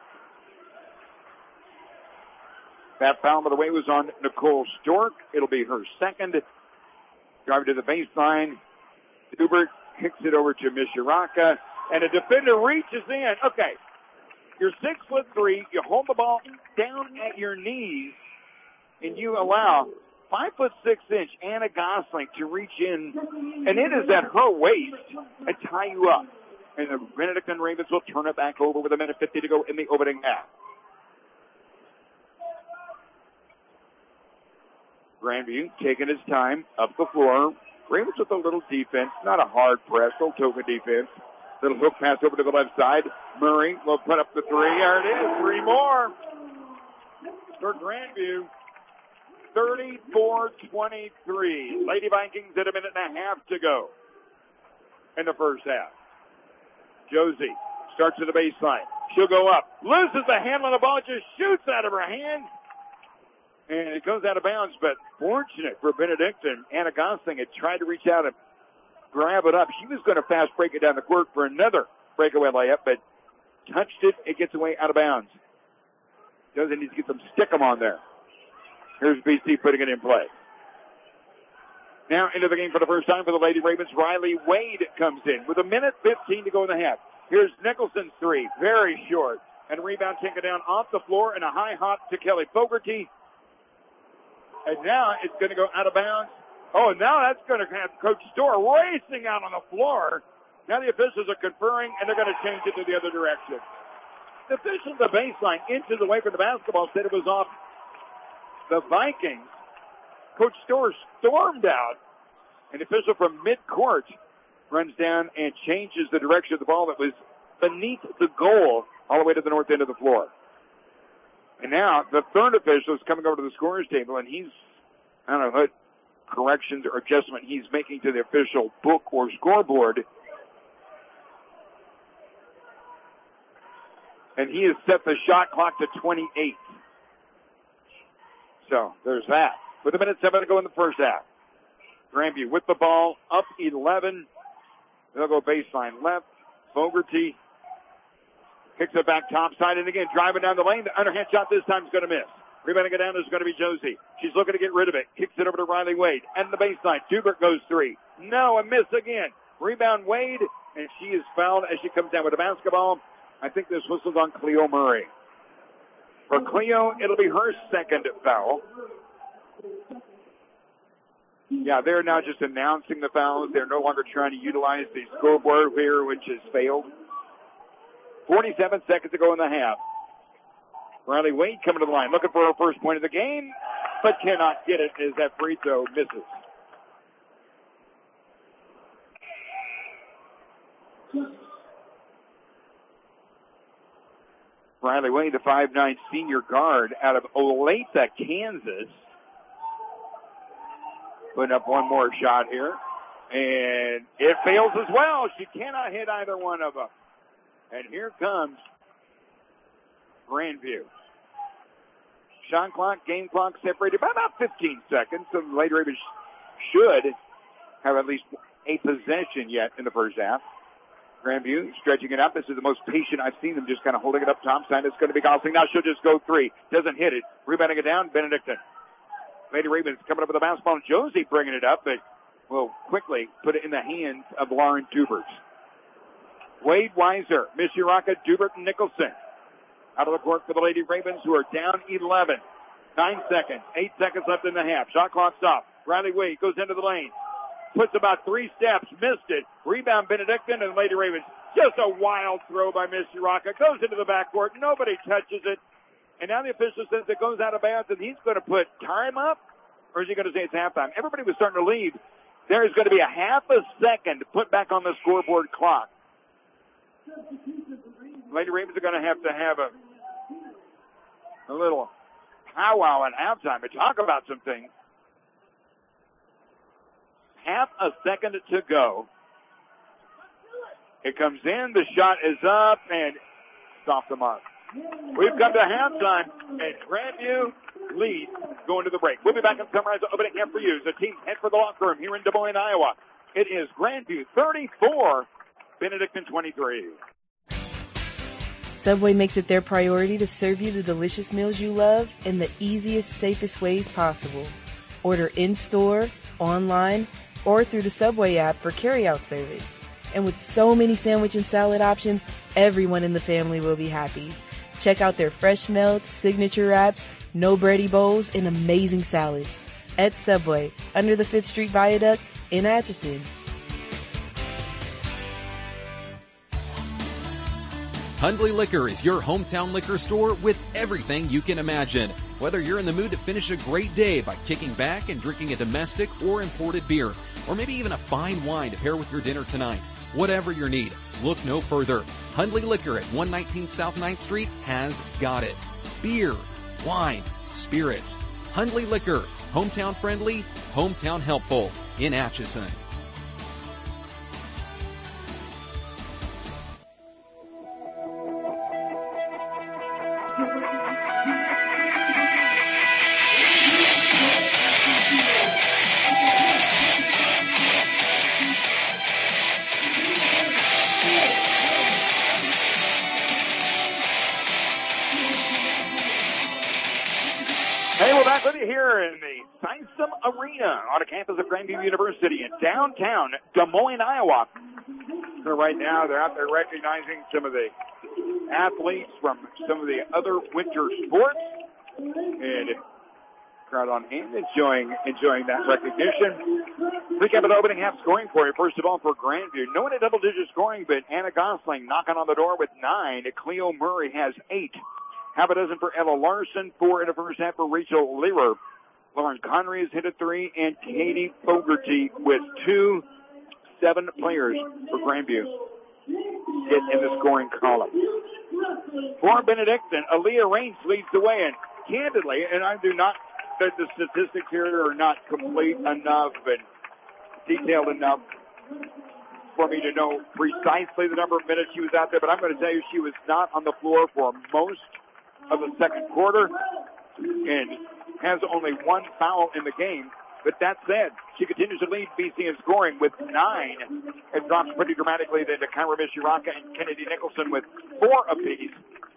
That foul, by the way, was on Nicole Stork. It'll be her second. Driving to the baseline. Dubert kicks it over to Mishiraka. And a defender reaches in. Okay. You're six foot three. You hold the ball down at your knees. And you allow five foot six inch Anna Gosling to reach in. And it is at her waist and tie you up. And the Benedictine Ravens will turn it back over with a minute fifty to go in the opening half. Grandview taking his time up the floor. Ravens with a little defense, not a hard press, little token defense. Little hook pass over to the left side. Murray will put up the three. There it is, three more for Grandview. thirty-four twenty-three. Lady Vikings at a minute and a half to go in the first half. Josie starts at the baseline. She'll go up. Loses the handle on the ball. Just shoots out of her hand. And it goes out of bounds. But fortunate for Benedictine, Anna Gosling had tried to reach out and grab it up. She was going to fast break it down the court for another breakaway layup, but touched it. It gets away out of bounds. Doesn't need to get some stick 'em on there. Here's B C putting it in play. Now into the game for the first time for the Lady Ravens. Riley Wade comes in with a minute fifteen to go in the half. Here's Nicholson's three. Very short. And rebound taken down off the floor and a high hop to Kelly Fogarty. And now it's going to go out of bounds. Oh, now that's going to have Coach Storr racing out on the floor. Now the officials are conferring, and they're going to change it to the other direction. The official at the baseline, inches away from the basketball, said it was off the Vikings. Coach Storr stormed out. An official from midcourt runs down and changes the direction of the ball that was beneath the goal all the way to the north end of the floor. And now the third official is coming over to the scorer's table, and he's, I don't know what corrections or adjustment he's making to the official book or scoreboard. And he has set the shot clock to twenty-eight. So there's that. With a minute seven to go in the first half. Grandview with the ball, up eleven. They'll go baseline left. Fogarty kicks it back topside, and again, driving down the lane. The underhand shot this time is going to miss. Rebounding it down is going to be Josie. She's looking to get rid of it. Kicks it over to Riley Wade. And the baseline. Dubert goes three. No, a miss again. Rebound Wade, and she is fouled as she comes down with the basketball. I think this whistle's on Cleo Murray. For Cleo, it'll be her second foul. Yeah, they're now just announcing the fouls. They're no longer trying to utilize the scoreboard here, which has failed. forty-seven seconds to go in the half. Riley Wade coming to the line, looking for her first point of the game, but cannot get it as that free throw misses. Riley Wade, the five nine senior guard out of Olathe, Kansas. Putting up one more shot here. And it fails as well. She cannot hit either one of them. And here comes Grandview. Shot clock, game clock separated by about fifteen seconds. So the Lady Ravens should have at least a possession yet in the first half. Grandview stretching it up. This is the most patient I've seen them, just kind of holding it up topside. It's going to be Gosling. Now she'll just go three. Doesn't hit it. Rebounding it down, Benedictine. Lady Ravens coming up with a basketball. Josie bringing it up, but will quickly put it in the hands of Lauren Dubert. Wade Weiser, Mishiraka, Dubert, and Nicholson. Out of the court for the Lady Ravens, who are down eleven. Nine seconds. Eight seconds left in the half. Shot clock stopped. Riley Wade goes into the lane. Puts about three steps. Missed it. Rebound Benedictine and Lady Ravens. Just a wild throw by Mishiraka. Goes into the backcourt. Nobody touches it. And now the official says it goes out of bounds, and he's going to put time up, or is he going to say it's halftime? Everybody was starting to leave. There is going to be a half a second put back on the scoreboard clock. Lady Ravens are going to have to have a, a little powwow at halftime and talk about some things. Half a second to go. It comes in. The shot is up and it's off the mark. We've come to halftime, and Grandview leads going to the break. We'll be back and summarize the opening half for you. The team head for the locker room here in Des Moines, Iowa. It is Grandview thirty-four, Benedictine twenty-three. Subway makes it their priority to serve you the delicious meals you love in the easiest, safest ways possible. Order in-store, online, or through the Subway app for carry-out service. And with so many sandwich and salad options, everyone in the family will be happy. Check out their fresh melts, signature wraps, no bready bowls, and amazing salads. At Subway, under the fifth Street Viaduct in Atchison. Hundley Liquor is your hometown liquor store with everything you can imagine. Whether you're in the mood to finish a great day by kicking back and drinking a domestic or imported beer, or maybe even a fine wine to pair with your dinner tonight, whatever your need, look no further. Hundley Liquor at one nineteen South ninth Street has got it. Beer, wine, spirits. Hundley Liquor, hometown friendly, hometown helpful in Atchison. Hey, we're back with you here in the System Arena on the campus of Grandview University in downtown Des Moines, Iowa. So right now, they're out there recognizing some of the athletes from some of the other winter sports. And crowd on hand enjoying, enjoying that recognition. Recap of the opening half scoring for you. First of all, for Grandview, no one at double-digit scoring, but Anna Gosling knocking on the door with nine. Cleo Murray has eight. Half a dozen for Ella Larson, four in the first half for Rachel Learer. Lauren Connery has hit a three, and Katie Fogarty with two. Seven players for Grandview hit in the scoring column. For Benedictine, Aaliyah Raines leads the way, and candidly, and I do not, the, the statistics here are not complete enough and detailed enough for me to know precisely the number of minutes she was out there, but I'm going to tell you she was not on the floor for most of the second quarter and has only one foul in the game. But that said, she continues to lead B C in scoring with nine. It drops pretty dramatically then to Kyra Mishiraka and Kennedy Nicholson with four apiece.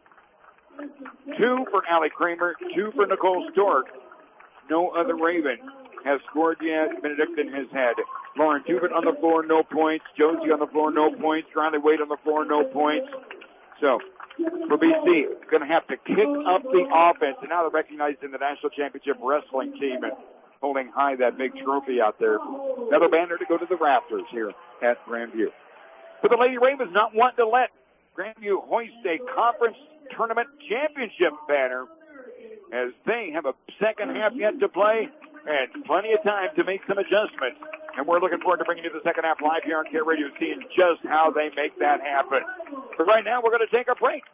Two for Allie Kramer, two for Nicole Stork. No other Raven has scored yet. Benedictine has had Lauren Tubin on the floor, no points. Josie on the floor, no points. Riley Wade on the floor, no points. So, for B C, going to have to kick up the offense. And now they're recognized in the National Championship Wrestling team and holding high that big trophy out there. Another banner to go to the Raptors here at Grandview. But the Lady Ravens not wanting to let Grandview hoist a conference tournament championship banner as they have a second half yet to play and plenty of time to make some adjustments. And we're looking forward to bringing you the second half live here on Care Radio, seeing just how they make that happen. But right now, we're going to take a break.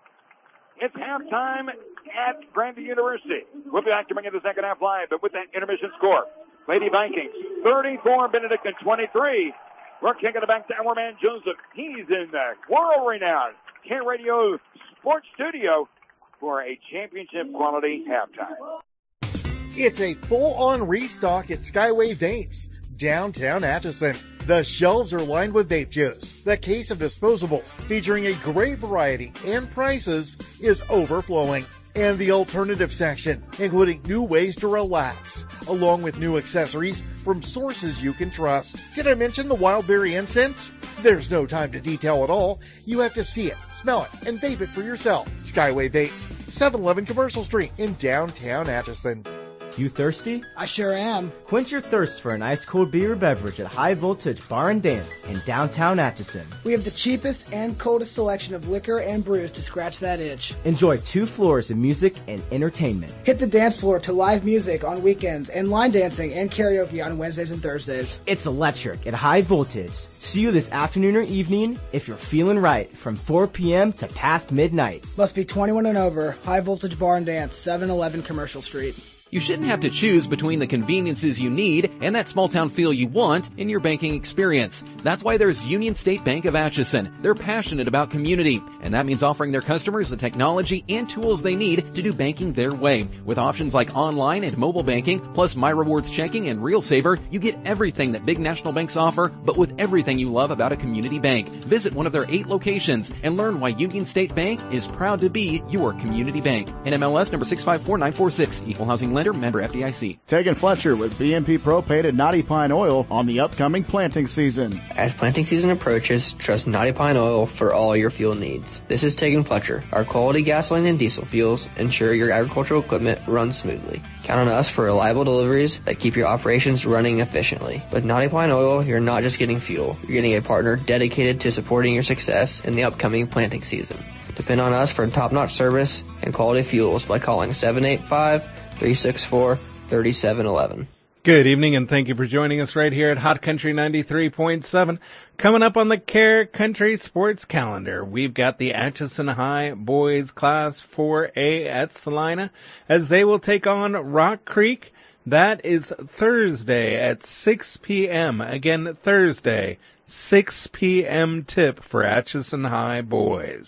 It's halftime at Grandview University. We'll be back to bring you the second half live, but with that intermission score. Lady Vikings, thirty-four, Benedictine twenty-three. We're kicking it back to our man Joseph. He's in the world-renowned Care Radio Sports Studio for a championship-quality halftime. It's a full-on restock at Skyway Vapes, downtown Atchison. The shelves are lined with vape juice. The case of disposables, featuring a great variety and prices, is overflowing. And the alternative section, including new ways to relax, along with new accessories from sources you can trust. Did I mention the wild berry incense? There's no time to detail it all. You have to see it, smell it, and vape it for yourself. Skyway Vapes, seven eleven Commercial Street in downtown Atchison. You thirsty? I sure am. Quench your thirst for an ice-cold beer or beverage at High Voltage Bar and Dance in downtown Atchison. We have the cheapest and coldest selection of liquor and brews to scratch that itch. Enjoy two floors of music and entertainment. Hit the dance floor to live music on weekends and line dancing and karaoke on Wednesdays and Thursdays. It's electric at High Voltage. See you this afternoon or evening if you're feeling right from four p.m. to past midnight. Must be twenty-one and over. High Voltage Bar and Dance, seven eleven Commercial Street. You shouldn't have to choose between the conveniences you need and that small-town feel you want in your banking experience. That's why there's Union State Bank of Atchison. They're passionate about community, and that means offering their customers the technology and tools they need to do banking their way. With options like online and mobile banking, plus My Rewards checking and Real Saver, you get everything that big national banks offer, but with everything you love about a community bank. Visit one of their eight locations and learn why Union State Bank is proud to be your community bank. N M L S number six five four nine four six, Equal Housing Lender, member F D I C. Tegan Fletcher with B M P Propane and Knotty Pine Oil on the upcoming planting season. As planting season approaches, trust Knotty Pine Oil for all your fuel needs. This is Tegan Fletcher. Our quality gasoline and diesel fuels ensure your agricultural equipment runs smoothly. Count on us for reliable deliveries that keep your operations running efficiently. With Knotty Pine Oil, you're not just getting fuel, you're getting a partner dedicated to supporting your success in the upcoming planting season. Depend on us for top-notch service and quality fuels by calling seven eight five, three six four, three seven one one. Good evening, and thank you for joining us right here at Hot Country ninety-three point seven. Coming up on the Care Country Sports Calendar, we've got the Atchison High Boys Class four A at Salina as they will take on Rock Creek. That is Thursday at six p.m. Again, Thursday, six p.m. tip for Atchison High Boys.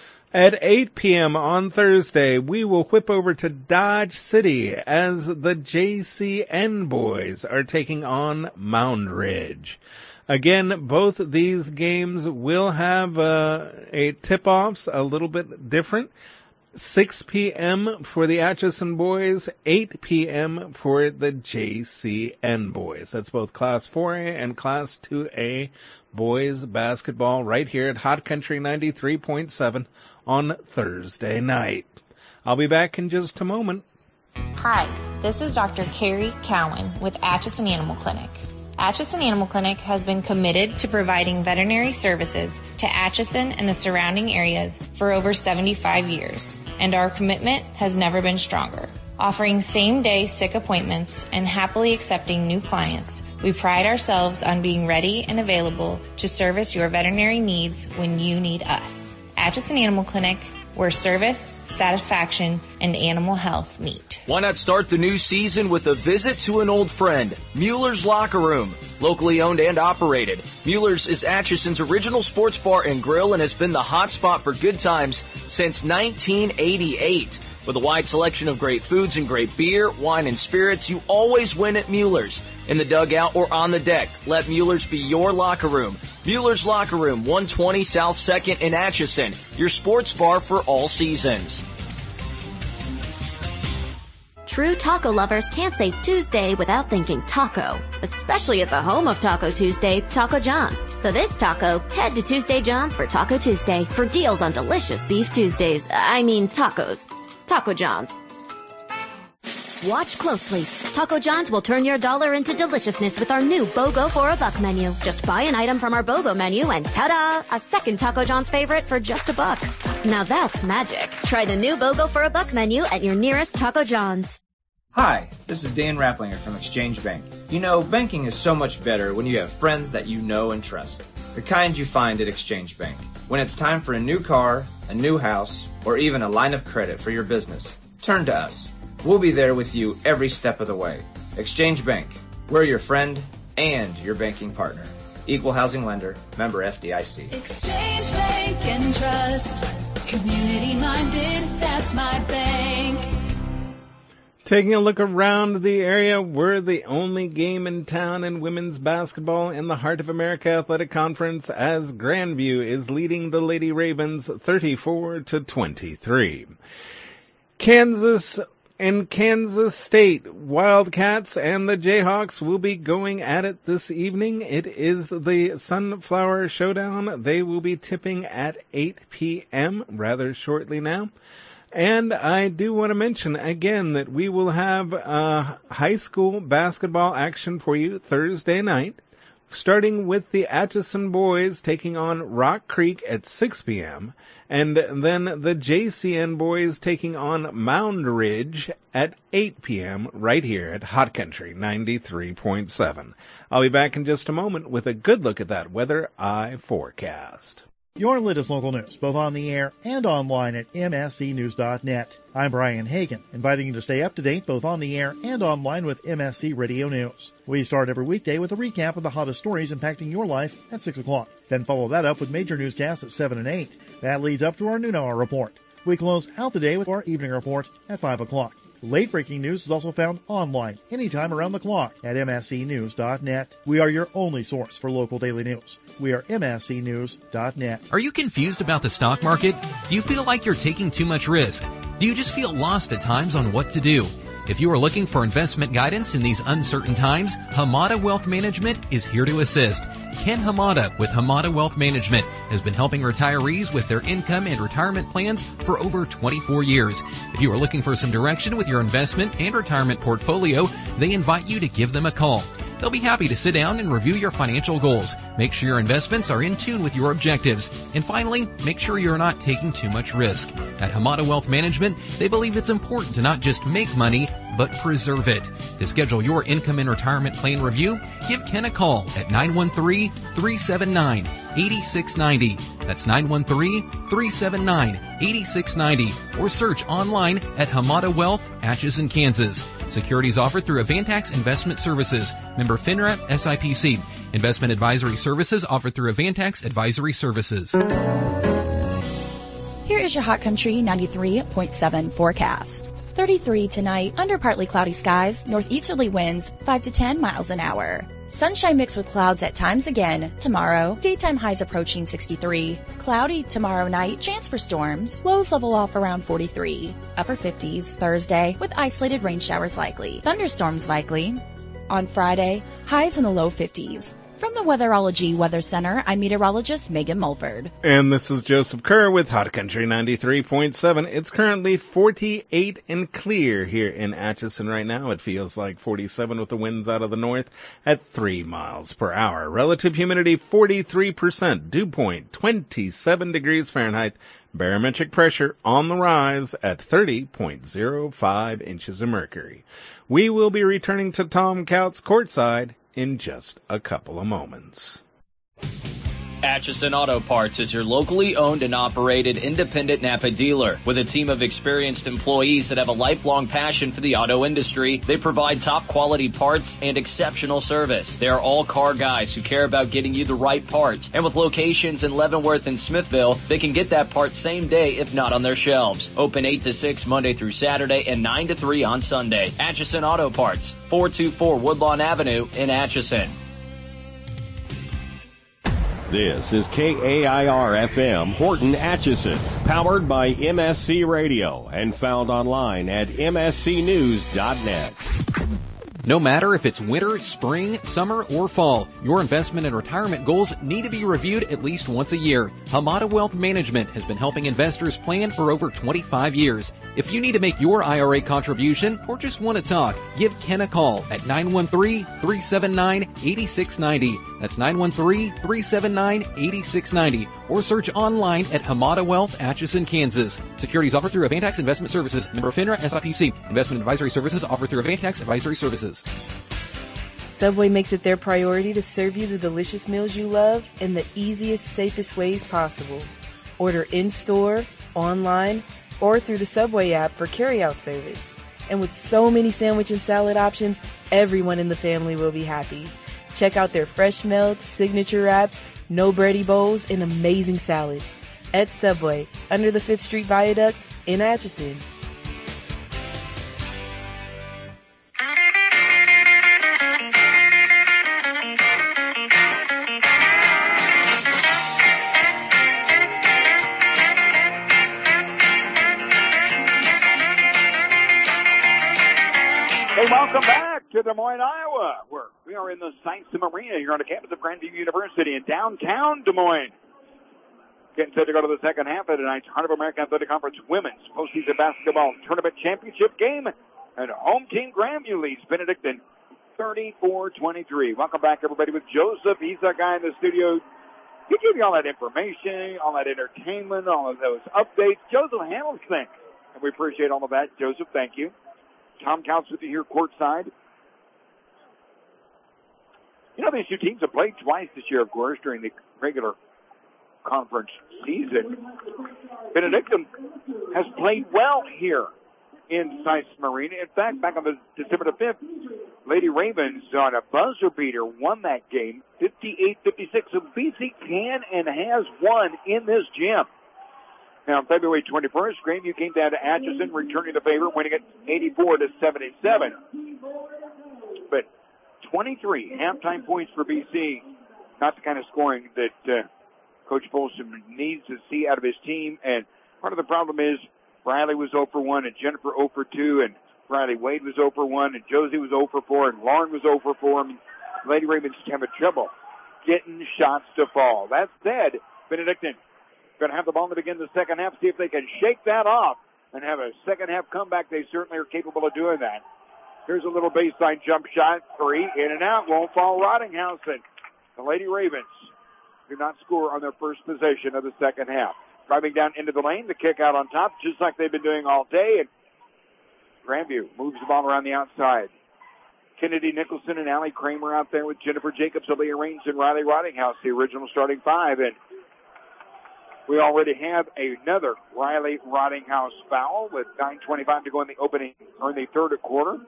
At eight p.m. on Thursday, we will whip over to Dodge City as the J C N boys are taking on Mound Ridge. Again, both these games will have uh, a tip-offs a little bit different. six p.m. for the Atchison boys, eight p.m. for the J C N boys. That's both Class four A and Class two A boys basketball right here at Hot Country ninety-three point seven. On Thursday night. I'll be back in just a moment. Hi, this is Doctor Carrie Cowan with Atchison Animal Clinic. Atchison Animal Clinic has been committed to providing veterinary services to Atchison and the surrounding areas for over seventy-five years, and our commitment has never been stronger. Offering same-day sick appointments and happily accepting new clients, we pride ourselves on being ready and available to service your veterinary needs when you need us. Atchison Animal Clinic, where service, satisfaction, and animal health meet. Why not start the new season with a visit to an old friend, Mueller's Locker Room. Locally owned and operated, Mueller's is Atchison's original sports bar and grill and has been the hot spot for good times since nineteen eighty-eight. With a wide selection of great foods and great beer, wine, and spirits, you always win at Mueller's. In the dugout or on the deck, let Mueller's be your locker room. Mueller's Locker Room, one twenty South second in Atchison, your sports bar for all seasons. True taco lovers can't say Tuesday without thinking taco, especially at the home of Taco Tuesday, Taco John's. So this taco, head to Tuesday John's for Taco Tuesday for deals on delicious beef Tuesdays. I mean tacos. Taco John's. Watch closely. Taco John's will turn your dollar into deliciousness with our new BOGO for a buck menu. Just buy an item from our BOGO menu and ta-da! A second Taco John's favorite for just a buck. Now that's magic. Try the new BOGO for a buck menu at your nearest Taco John's. Hi, this is Dan Rapplinger from Exchange Bank. You know, banking is so much better when you have friends that you know and trust. The kind you find at Exchange Bank. When it's time for a new car, a new house, or even a line of credit for your business, turn to us. We'll be there with you every step of the way. Exchange Bank. We're your friend and your banking partner. Equal Housing Lender. Member F D I C. Exchange Bank and Trust. Community minded. That's my bank. Taking a look around the area, we're the only game in town in women's basketball in the Heart of America Athletic Conference as Grandview is leading the Lady Ravens thirty-four to twenty-three. Kansas and Kansas State Wildcats and the Jayhawks will be going at it this evening. It is the Sunflower Showdown. They will be tipping at eight p.m. rather shortly now. And I do want to mention again that we will have uh, high school basketball action for you Thursday night, starting with the Atchison boys taking on Rock Creek at six p.m., and then the J C N boys taking on Mound Ridge at eight p.m. right here at Hot Country ninety-three point seven. I'll be back in just a moment with a good look at that weather eye forecast. Your latest local news, both on the air and online at M S C news dot net. I'm Brian Hagan, inviting you to stay up to date both on the air and online with M S C Radio News. We start every weekday with a recap of the hottest stories impacting your life at six o'clock. Then follow that up with major newscasts at seven and eight. That leads up to our noon hour report. We close out the day with our evening report at five o'clock. Late breaking news is also found online anytime around the clock at M S C news dot net. We are your only source for local daily news. We are M S C news dot net. Are you confused about the stock market? Do you feel like you're taking too much risk? Do you just feel lost at times on what to do? If you are looking for investment guidance in these uncertain times, Hamada Wealth Management is here to assist. Ken Hamada with Hamada Wealth Management has been helping retirees with their income and retirement plans for over twenty-four years. If you are looking for some direction with your investment and retirement portfolio, they invite you to give them a call. They'll be happy to sit down and review your financial goals. Make sure your investments are in tune with your objectives. And finally, make sure you're not taking too much risk. At Hamada Wealth Management, they believe it's important to not just make money, but preserve it. To schedule your income and retirement plan review, give Ken a call at nine one three, three seven nine, eight six nine zero. That's nine one three, three seven nine, eight six nine zero. Or search online at Hamada Wealth, Atchison, Kansas. Securities offered through Avantax Investment Services. Member FINRA S I P C. Investment advisory services offered through Avantax Advisory Services. Here is your Hot Country ninety-three point seven forecast. thirty-three tonight, under partly cloudy skies, northeasterly winds five to ten miles an hour. Sunshine mixed with clouds at times again tomorrow. Daytime highs approaching sixty-three. Cloudy tomorrow night, chance for storms. Lows level off around forty-three. Upper fifties Thursday with isolated rain showers likely. Thunderstorms likely. On Friday, highs in the low fifties. From the Weatherology Weather Center, I'm meteorologist Megan Mulford. And this is Joseph Kerr with Hot Country ninety-three point seven. It's currently forty-eight and clear here in Atchison right now. It feels like forty-seven with the winds out of the north at three miles per hour. Relative humidity forty-three percent. Dew point twenty-seven degrees Fahrenheit. Barometric pressure on the rise at thirty point zero five inches of mercury. We will be returning to Tom Couts courtside in just a couple of moments. Atchison Auto Parts is your locally owned and operated independent Napa dealer. With a team of experienced employees that have a lifelong passion for the auto industry, they provide top quality parts and exceptional service. They are all car guys who care about getting you the right parts. And with locations in Leavenworth and Smithville, they can get that part same day if not on their shelves. Open eight to six Monday through Saturday and nine to three on Sunday. Atchison Auto Parts, four two four Woodlawn Avenue in Atchison. This is K A I R F M, Horton, Atchison, powered by M S C Radio and found online at M S C news dot net. No matter if it's winter, spring, summer, or fall, your investment and retirement goals need to be reviewed at least once a year. Hamada Wealth Management has been helping investors plan for over twenty-five years. If you need to make your I R A contribution or just want to talk, give Ken a call at nine one three, three seven nine, eight six nine zero. That's nine one three, three seven nine, eight six nine zero. Or search online at Hamada Wealth, Atchison, Kansas. Securities offered through Avantax Investment Services. Member FINRA S I P C. Investment advisory services offered through Avantax Advisory Services. Subway makes it their priority to serve you the delicious meals you love in the easiest, safest ways possible. Order in-store, online, or through the Subway app for carry-out service. And with so many sandwich and salad options, everyone in the family will be happy. Check out their fresh melts, signature wraps, no bready bowls, and amazing salads. At Subway, under the fifth Street Viaduct in Atchison. Welcome back to Des Moines, Iowa, where we are in the Sysom Arena here on the campus of Grandview University in downtown Des Moines. Getting set to go to the second half of tonight's Heart of America Athletic Conference Women's Postseason Basketball Tournament Championship game. And home team Grandview leads Benedictine thirty-four twenty-three. Welcome back, everybody, with Joseph. He's our guy in the studio. He gives you all that information, all that entertainment, all of those updates. Joseph handles things, and we appreciate all of that. Joseph, thank you. Tom Couts with you here courtside. You know, these two teams have played twice this year, of course, during the regular conference season. Benedictine has played well here in Tyson Marina. In fact, back on the December the fifth, Lady Ravens on a buzzer beater won that game fifty-eight fifty-six. So B C can and has won in this gym. Now, on February twenty-first, Grandview came down to Atchison, returning the favor, winning it eighty-four to seventy-seven. But twenty-three halftime points for B C. Not the kind of scoring that uh, Coach Folsom needs to see out of his team. And part of the problem is Riley was zero for one and Jennifer zero for two, and Riley Wade was zero for one, and Josie was zero for four, and Lauren was zero for four. And Lady Ravens having trouble getting shots to fall. That said, Benedictine going to have the ball to begin the second half, see if they can shake that off and have a second half comeback. They certainly are capable of doing that. Here's a little baseline jump shot, three, in and out, won't fall. Rottinghausen. The Lady Ravens do not score on their first possession of the second half. Driving down into the lane, the kick out on top, just like they've been doing all day. And Grandview moves the ball around the outside. Kennedy Nicholson and Allie Kramer out there with Jennifer Jacobs, Aaliyah Raines, and Riley Rottinghouse, the original starting five. And we already have another Riley Rottinghouse foul with nine twenty-five to go in the opening or in the third quarter.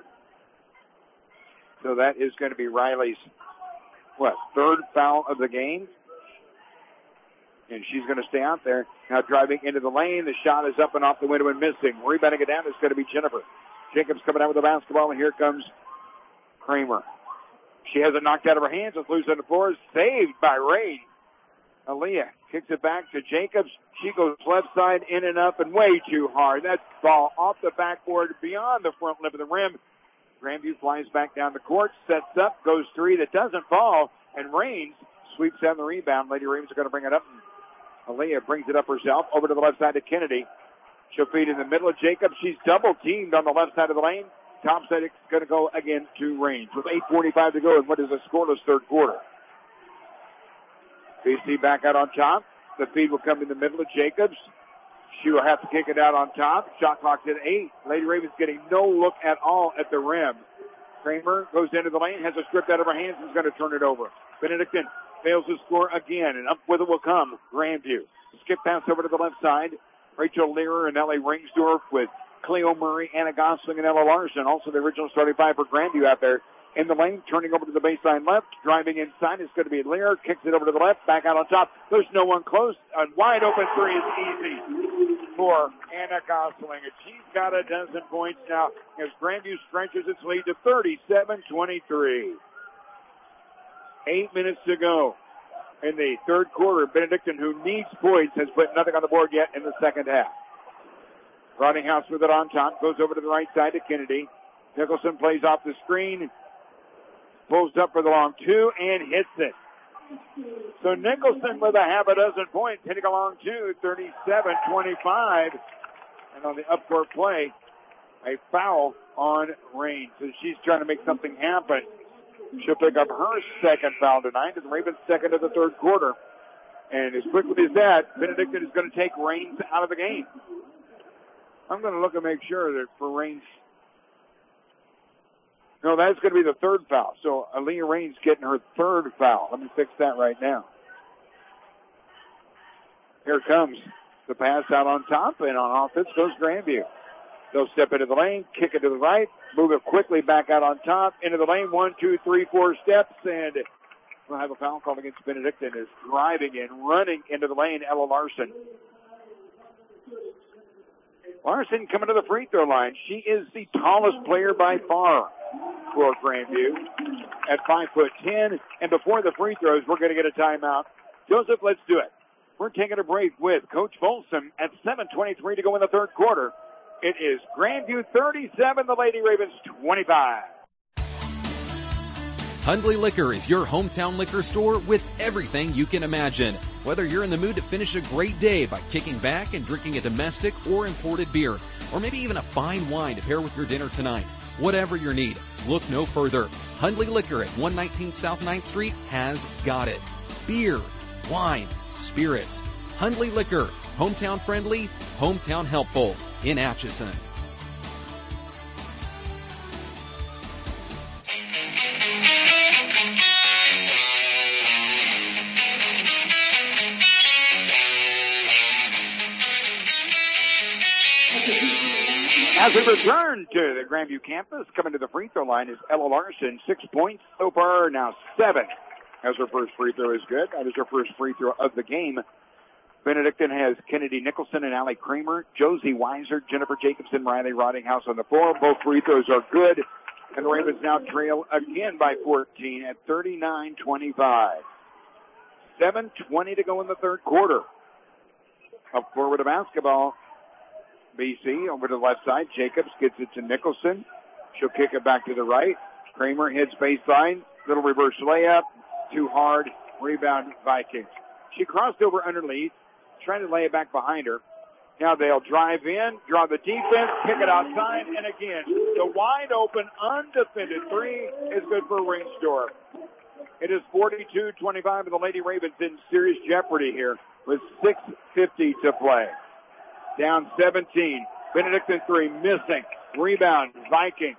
So that is going to be Riley's, what, third foul of the game. And she's going to stay out there. Now driving into the lane. The shot is up and off the window and missing. Rebounding it down is going to be Jennifer. Jacobs coming out with the basketball, and here comes Kramer. She has it knocked out of her hands. It's loose on the floor. Saved by Ray. Aaliyah kicks it back to Jacobs. She goes left side, in and up, and way too hard. That ball off the backboard beyond the front lip of the rim. Grandview flies back down the court, sets up, goes three that doesn't fall, and Raines sweeps down the rebound. Lady Ravens are going to bring it up. Aaliyah brings it up herself over to the left side to Kennedy. She'll feed in the middle of Jacobs. She's double teamed on the left side of the lane. Top side is going to go again to Raines with eight forty-five to go in what is a scoreless third quarter. B C back out on top. The feed will come in the middle of Jacobs. She will have to kick it out on top. Shot clock's at eight. Lady Ravens getting no look at all at the rim. Kramer goes into the lane, has it stripped out of her hands, and is going to turn it over. Benedictine fails to score again, and up with it will come Grandview. Skip pass over to the left side. Rachel Learer and Ellie Ringsdorf with Cleo Murray, Anna Gosling, and Ella Larson. Also the original starting five for Grandview out there in the lane, turning over to the baseline left. Driving inside is going to be Learer. Kicks it over to the left, back out on top. There's no one close. A wide open three is easy for Anna Gosling. And she's got a dozen points now as Grandview stretches its lead to thirty-seven twenty-three. Eight minutes to go in the third quarter. Benedictine, who needs points, has put nothing on the board yet in the second half. Rottinghouse with it on top, goes over to the right side to Kennedy. Nicholson plays off the screen, pulls up for the long two, and hits it. So Nicholson with a half a dozen points, hitting a long two, thirty-seven twenty-five. And on the upcourt play, a foul on Raines. So she's trying to make something happen. She'll pick up her second foul tonight, and the Ravens second of the third quarter. And as quickly as that, Benedictine is going to take Raines out of the game. I'm going to look and make sure that for Raines. No, that's going to be the third foul. So Aaliyah Raines getting her third foul. Let me fix that right now. Here comes the pass out on top, and on offense goes Grandview. They'll step into the lane, kick it to the right, move it quickly back out on top, into the lane, one, two, three, four steps, and we'll have a foul called against Benedictine as driving and running into the lane, Ella Larson. Larson coming to the free throw line. She is the tallest player by far for Grandview at five foot ten. And before the free throws, we're going to get a timeout. Joseph, let's do it. We're taking a break with Coach Folsom at seven twenty-three to go in the third quarter. It is Grandview thirty-seven, the Lady Ravens twenty-five. Hundley Liquor is your hometown liquor store with everything you can imagine. Whether you're in the mood to finish a great day by kicking back and drinking a domestic or imported beer, or maybe even a fine wine to pair with your dinner tonight, whatever your need, look no further. Hundley Liquor at one nineteen South ninth Street has got it. Beer, wine, spirits. Hundley Liquor, hometown friendly, hometown helpful in Atchison. As we return to the Grandview campus, coming to the free throw line is Ella Larson. Six points so far, now seven. As her first free throw is good. That is her first free throw of the game. Benedictine has Kennedy Nicholson and Allie Kramer, Josie Weiser, Jennifer Jacobson, Riley Rottinghouse on the floor. Both free throws are good. And the Ravens now trail again by fourteen at thirty-nine twenty-five. seven twenty to go in the third quarter. Up forward to basketball. B C over to the left side. Jacobs gets it to Nicholson. She'll kick it back to the right. Kramer hits baseline. Little reverse layup. Too hard. Rebound Vikings. She crossed over underneath, trying to lay it back behind her. Now they'll drive in, draw the defense, kick it outside, and again, the wide open, undefended three is good for Ringstor. It is forty-two twenty-five, and the Lady Ravens in serious jeopardy here with six fifty to play. Down seventeen. Benedictine three missing. Rebound, Vikings.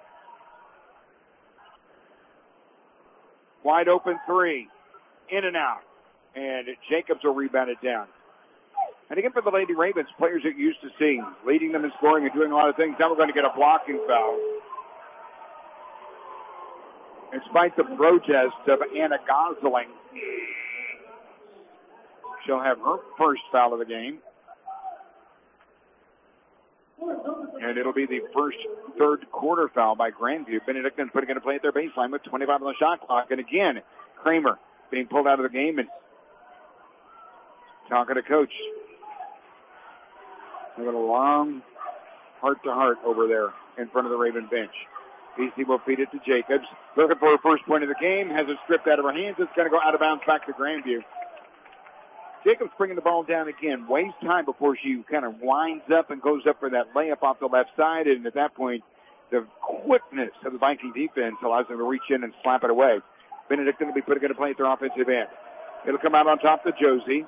Wide open three. In and out. And Jacobs will rebound it down. And again for the Lady Ravens, players that you're used to seeing, leading them in scoring and doing a lot of things. Now we're going to get a blocking foul. In spite of the protest of Anna Gosling, she'll have her first foul of the game. And it'll be the first third quarter foul by Grandview. Benedictine putting in a play at their baseline with twenty-five on the shot clock. And again, Kramer being pulled out of the game and talking to coach. Having a long heart-to-heart over there in front of the Raven bench. B C will feed it to Jacobs. Looking for her first point of the game. Has it stripped out of her hands. It's going to go out of bounds back to Grandview. Jacobs bringing the ball down again. Wastes time before she kind of winds up and goes up for that layup off the left side. And at that point, the quickness of the Viking defense allows them to reach in and slap it away. Benedictine will be putting it in play at their offensive end. It'll come out on top to Josie.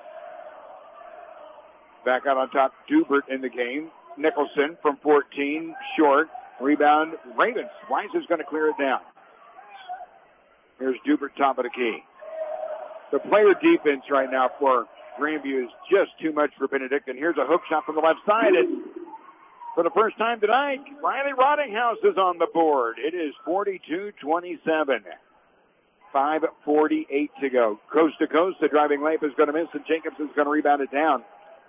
Back out on top, Dubert in the game. Nicholson from fourteen, short. Rebound, Ravens. Weiser's going to clear it down. Here's Dubert, top of the key. The player defense right now for Grandview is just too much for Benedictine. Here's a hook shot from the left side. And for the first time tonight, Riley Rottinghouse is on the board. It is forty-two twenty-seven. five forty-eight to go. Coast to coast, the driving layup is going to miss, and Jacobs is going to rebound it down.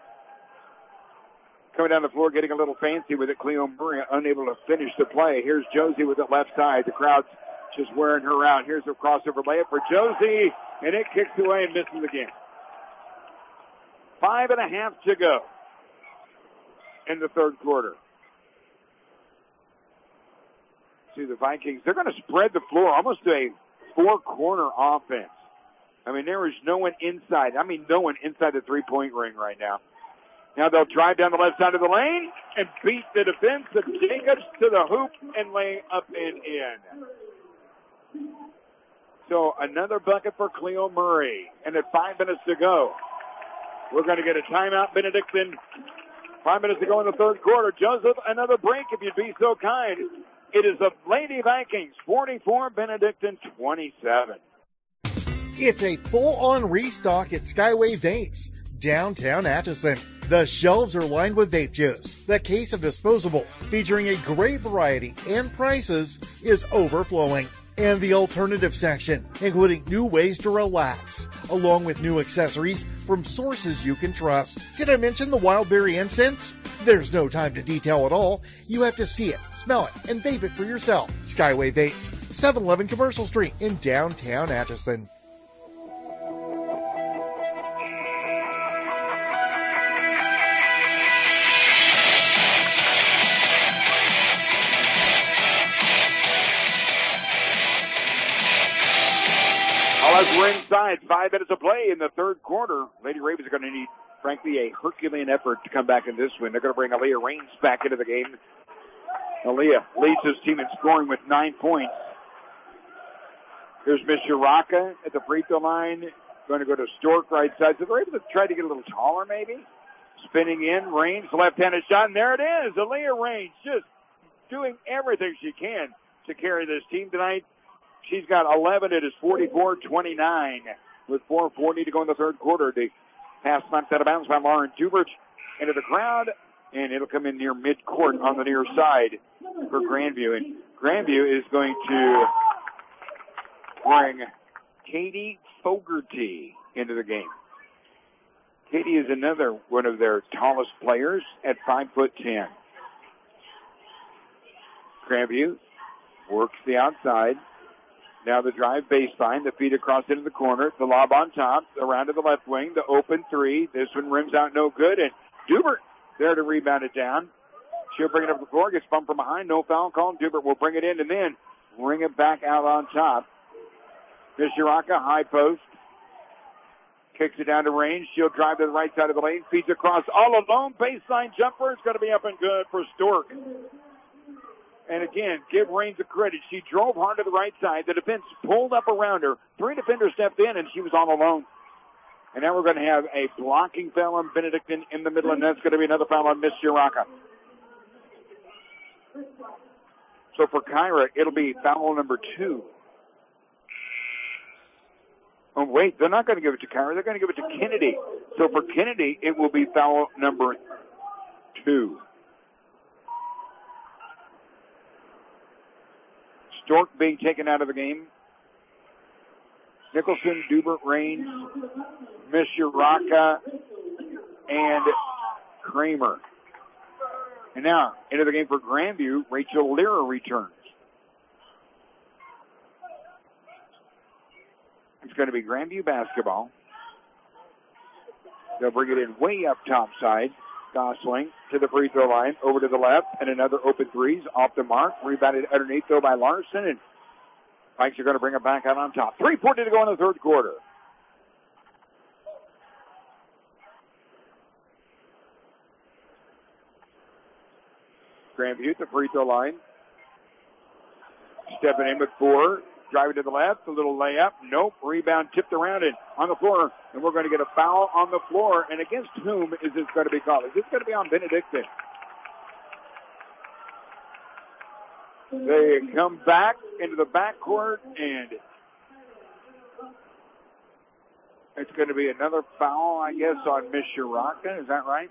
Coming down the floor, getting a little fancy with it. Cleo Murray unable to finish the play. Here's Josie with it left side. The crowd's just wearing her out. Here's a crossover layup for Josie, and it kicks away and misses again. Five and a half to go in the third quarter. See the Vikings, they're going to spread the floor, almost a four-corner offense. I mean, there is no one inside. I mean, no one inside the three-point ring right now. Now they'll drive down the left side of the lane and beat the defense of Jacobs to the hoop and lay up and in. So another bucket for Cleo Murray. And at five minutes to go, we're going to get a timeout, Benedictine. Five minutes to go in the third quarter. Joseph, another break if you'd be so kind. It is the Lady Vikings, forty-four, Benedictine, twenty-seven. It's a full-on restock at Skyway Vapes, downtown Atchison. The shelves are lined with vape juice. The case of disposables, featuring a great variety and prices, is overflowing. And the alternative section, including new ways to relax, along with new accessories from sources you can trust. Did I mention the Wildberry incense? There's no time to detail it all. You have to see it, smell it, and vape it for yourself. Skyway Vapes, seven eleven Commercial Street in downtown Atchison. We're inside five minutes of play in the third quarter. Lady Ravens are going to need, frankly, a Herculean effort to come back in this one. They're going to bring Aaliyah Raines back into the game. Aaliyah leads his team in scoring with nine points. Here's Miss Shiraka at the free throw line. Going to go to Stork right side. So they're able to try to get a little taller maybe. Spinning in, Raines, left-handed shot, and there it is. Aaliyah Raines just doing everything she can to carry this team tonight. She's got eleven. It is forty-four twenty-nine with four forty to go in the third quarter. The pass knocked out of bounds by Lauren Dubert into the crowd. and it'll come in near mid-court on the near side for Grandview. And Grandview is going to bring Katie Fogarty into the game. Katie is another one of their tallest players at five foot ten. Grandview works the outside. Now the drive baseline, the feed across into the corner, the lob on top, around to the left wing, the open three. This one rims out no good, and Dubert there to rebound it down. She'll bring it up the floor, gets bumped from behind, no foul call. Dubert will bring it in and then bring it back out on top. Mishiraka, high post, kicks it down to range. She'll drive to the right side of the lane, feeds across all alone, baseline jumper. It's going to be up and good for Stork. And again, give Raines a credit. She drove hard to the right side. The defense pulled up around her. Three defenders stepped in, and she was all alone. And now we're going to have a blocking foul on Benedictine in the middle, and that's going to be another foul on Miss Shiraka. So for Kyra, it'll be foul number two. Oh, wait, they're not going to give it to Kyra. They're going to give it to Kennedy. So for Kennedy, it will be foul number two. Stork being taken out of the game. Nicholson, Dubert, Raines, Mishiraka, and Kramer. And now, into the game for Grandview, Rachel Lear returns. It's going to be Grandview basketball. They'll bring it in way up top side. Gosling to the free throw line, over to the left, and another open threes off the mark. Rebounded underneath, though, by Larson, and Pikes are going to bring it back out on top. three forty to go in the third quarter. Grandview at the free throw line. Stepping in with four. Driving to the left, a little layup. Nope. Rebound tipped around and on the floor. And we're going to get a foul on the floor. And against whom is this going to be called? Is this going to be on Benedictine? They come back into the backcourt, and it's going to be another foul, I guess, on Miss Shiraka. Is that right?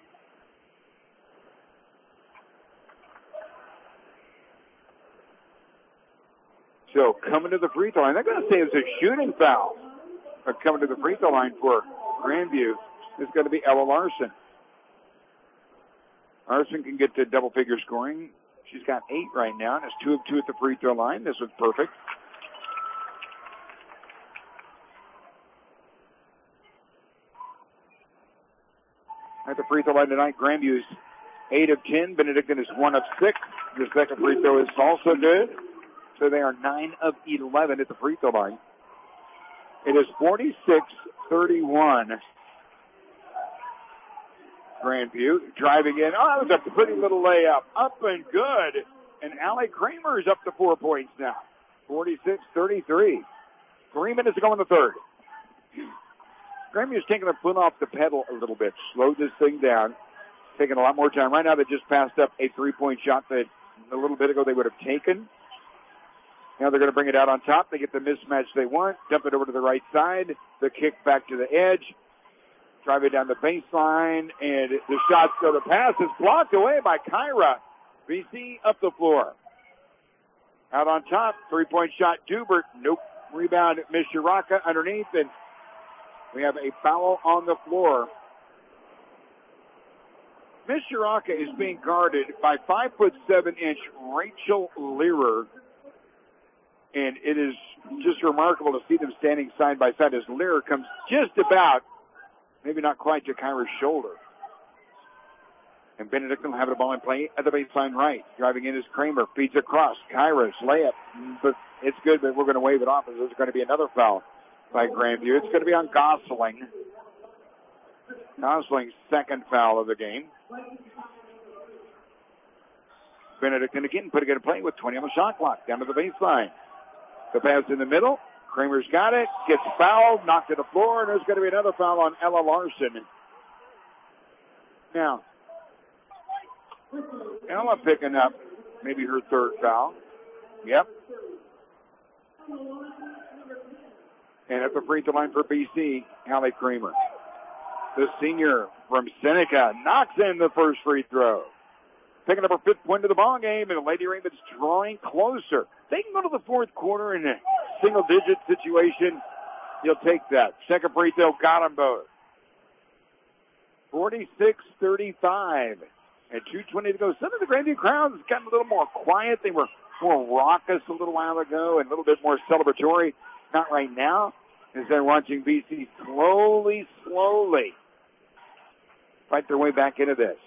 So coming to the free throw line, they're going to say it's a shooting foul. But coming to the free throw line for Grandview is going to be Ella Larson. Larson can get to double figure scoring. She's got eight right now, and it's two of two at the free throw line. This was perfect. At the free throw line tonight, Grandview's eight of ten. Benedictine is one of six. The second free throw is also good. So they are nine of eleven at the free throw line. It is forty-six thirty-one. Grandview driving in. Oh, that was a pretty little layup. Up and good. And Allie Kramer is up to four points now. forty-six thirty-three. Three minutes to go in the third. Grandview's taking the foot off the pedal a little bit. Slowed this thing down. Taking a lot more time. Right now they just passed up a three-point shot that a little bit ago they would have taken. Now they're going to bring it out on top. They get the mismatch they want. Dump it over to the right side. The kick back to the edge. Drive it down the baseline. And the shots go. The pass is blocked away by Kyra. B C up the floor. Out on top. Three-point shot. Dubert. Nope. Rebound. Mishiraka underneath. And we have a foul on the floor. Mishiraka is being guarded by five foot seven inch Rachel Learer. And it is just remarkable to see them standing side by side as Lear comes just about, maybe not quite to Kyra's shoulder. And Benedictine will have the ball in play at the baseline right. Driving in is Kramer. Feeds across. Kyra's layup. But it's good, but we're going to wave it off as there's going to be another foul by Grandview. It's going to be on Gosling. Gosling's second foul of the game. Benedictine again putting it in play with twenty on the shot clock. Down to the baseline. The pass in the middle. Kramer's got it. Gets fouled. Knocked to the floor. And there's going to be another foul on Ella Larson. Now, Ella picking up maybe her third foul. Yep. And at the free throw line for B C, Hallie Kramer. The senior from Seneca. Knocks in the first free throw. Picking up her fifth point of the ball game, and the Lady Ravens drawing closer. They can go to the fourth quarter in a single-digit situation. You'll take that. Second free throw, got them both. forty-six thirty-five. And two twenty to go. Some of the Grandview crowds have gotten a little more quiet. They were more raucous a little while ago and a little bit more celebratory. Not right now, as they're watching B C slowly, slowly fight their way back into this.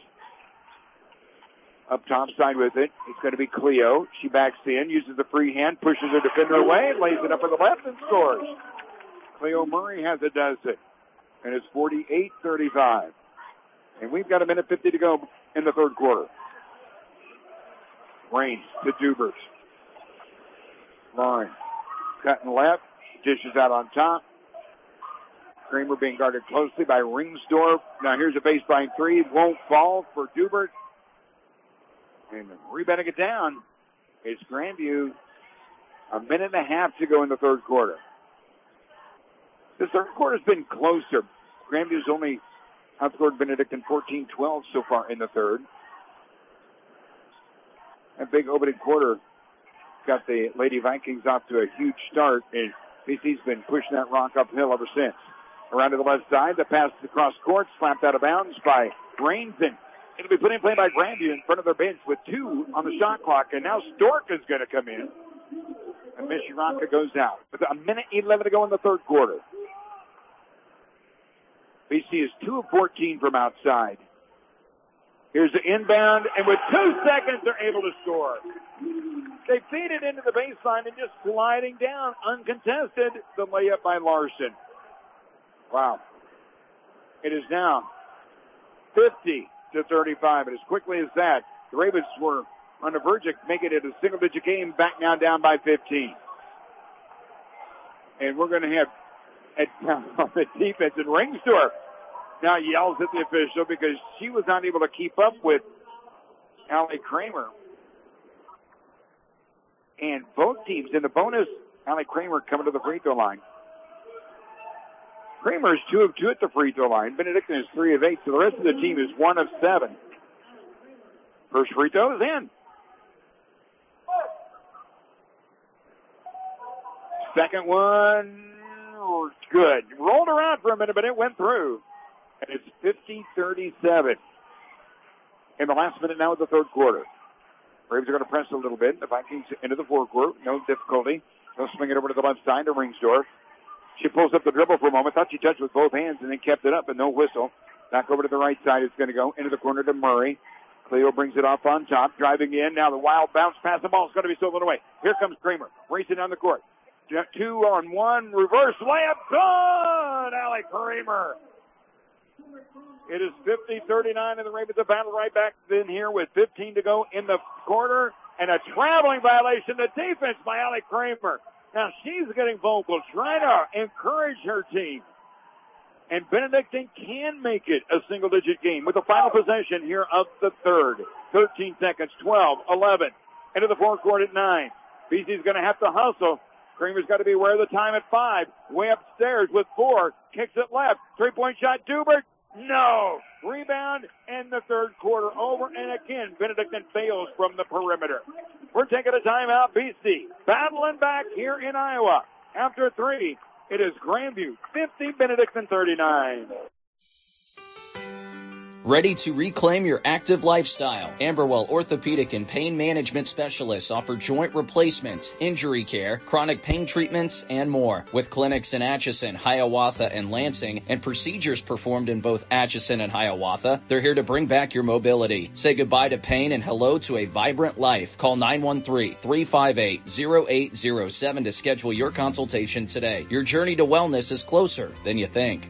Up top side with it, it's going to be Cleo. She backs in, uses the free hand, pushes her defender away, lays it up on the left and scores. Cleo Murray has a dozen, and it's forty-eight thirty-five. And we've got a minute fifty to go in the third quarter. Rains to Dubert. Line. Cutting left. Dishes out on top. Kramer being guarded closely by Ringsdorf. Now here's a baseline three. Won't fall for Dubert. And rebounding it down is Grandview. A minute and a half to go in the third quarter. The third quarter's been closer. Grandview's only outscored Benedictine fourteen twelve so far in the third. A big opening quarter got the Lady Vikings off to a huge start, and B C's been pushing that rock uphill ever since. Around to the left side, the pass across court, slapped out of bounds by Rains, and it'll be put in play by Grandview in front of their bench with two on the shot clock, and now Stork is going to come in. And Mishiraka goes out with a minute eleven to go in the third quarter. B C is two of fourteen from outside. Here's the inbound, and with two seconds, they're able to score. They feed it into the baseline and just sliding down, uncontested, the layup by Larson. Wow. It is now fifty to thirty-five, and as quickly as that, the Ravens were on the verge of making it a single-digit game, back now down by fifteen. And we're going to have at on the defense, and Ringsdorf now yells at the official because she was not able to keep up with Allie Kramer. And both teams in the bonus, Allie Kramer coming to the free throw line. Kramer is two of two at the free throw line. Benedictine is three of eight, so the rest of the team is one of seven. First free throw is in. Second one, good. Rolled around for a minute, but it went through. And it's fifty thirty-seven. In the last minute now of the third quarter. Braves are going to press a little bit. The Vikings into the fourth quarter. No difficulty. They'll swing it over to the left side to Ringsdorf. She pulls up the dribble for a moment. Thought she touched with both hands and then kept it up and no whistle. Back over to the right side. It's going to go into the corner to Murray. Cleo brings it off on top. Driving in. Now the wild bounce pass. The ball is going to be stolen away. Here comes Kramer. Racing down the court. Two on one. Reverse layup. Good! Allie Kramer. It is fifty thirty-nine, and the Ravens have battled right back in here with fifteen to go in the quarter. And a traveling violation. The defense by Allie Kramer. Now she's getting vocal, trying to encourage her team. And Benedictine can make it a single-digit game with the final possession here of the third. thirteen seconds, twelve, eleven. Into the fourth quarter at nine. B C's going to have to hustle. Kramer's got to be aware of the time at five. Way upstairs with four. Kicks it left. Three-point shot. Dubert. No. Rebound and the third quarter over. And again, Benedictine fails from the perimeter. We're taking a timeout. B C battling back here in Iowa. After three, it is Grandview fifty, Benedictine thirty-nine. Ready to reclaim your active lifestyle? Amberwell Orthopedic and Pain Management Specialists offer joint replacements, injury care, chronic pain treatments, and more. With clinics in Atchison, Hiawatha, and Lansing, and procedures performed in both Atchison and Hiawatha, they're here to bring back your mobility. Say goodbye to pain and hello to a vibrant life. Call nine one three, three five eight, zero eight zero seven to schedule your consultation today. Your journey to wellness is closer than you think.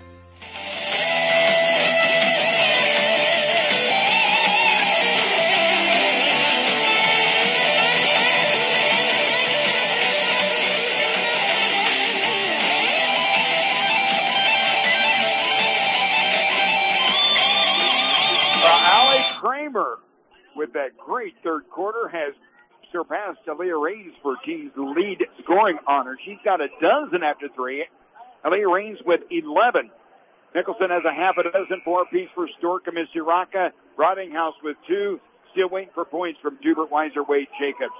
With that great third quarter has surpassed Aaliyah Raines for team's lead scoring honor. She's got a dozen after three. Aaliyah Raines with eleven. Nicholson has a half a dozen, four-piece for Stork and Mishiraka. Rottinghouse with two. Still waiting for points from Dubert, Weiser, Wade, Jacobs.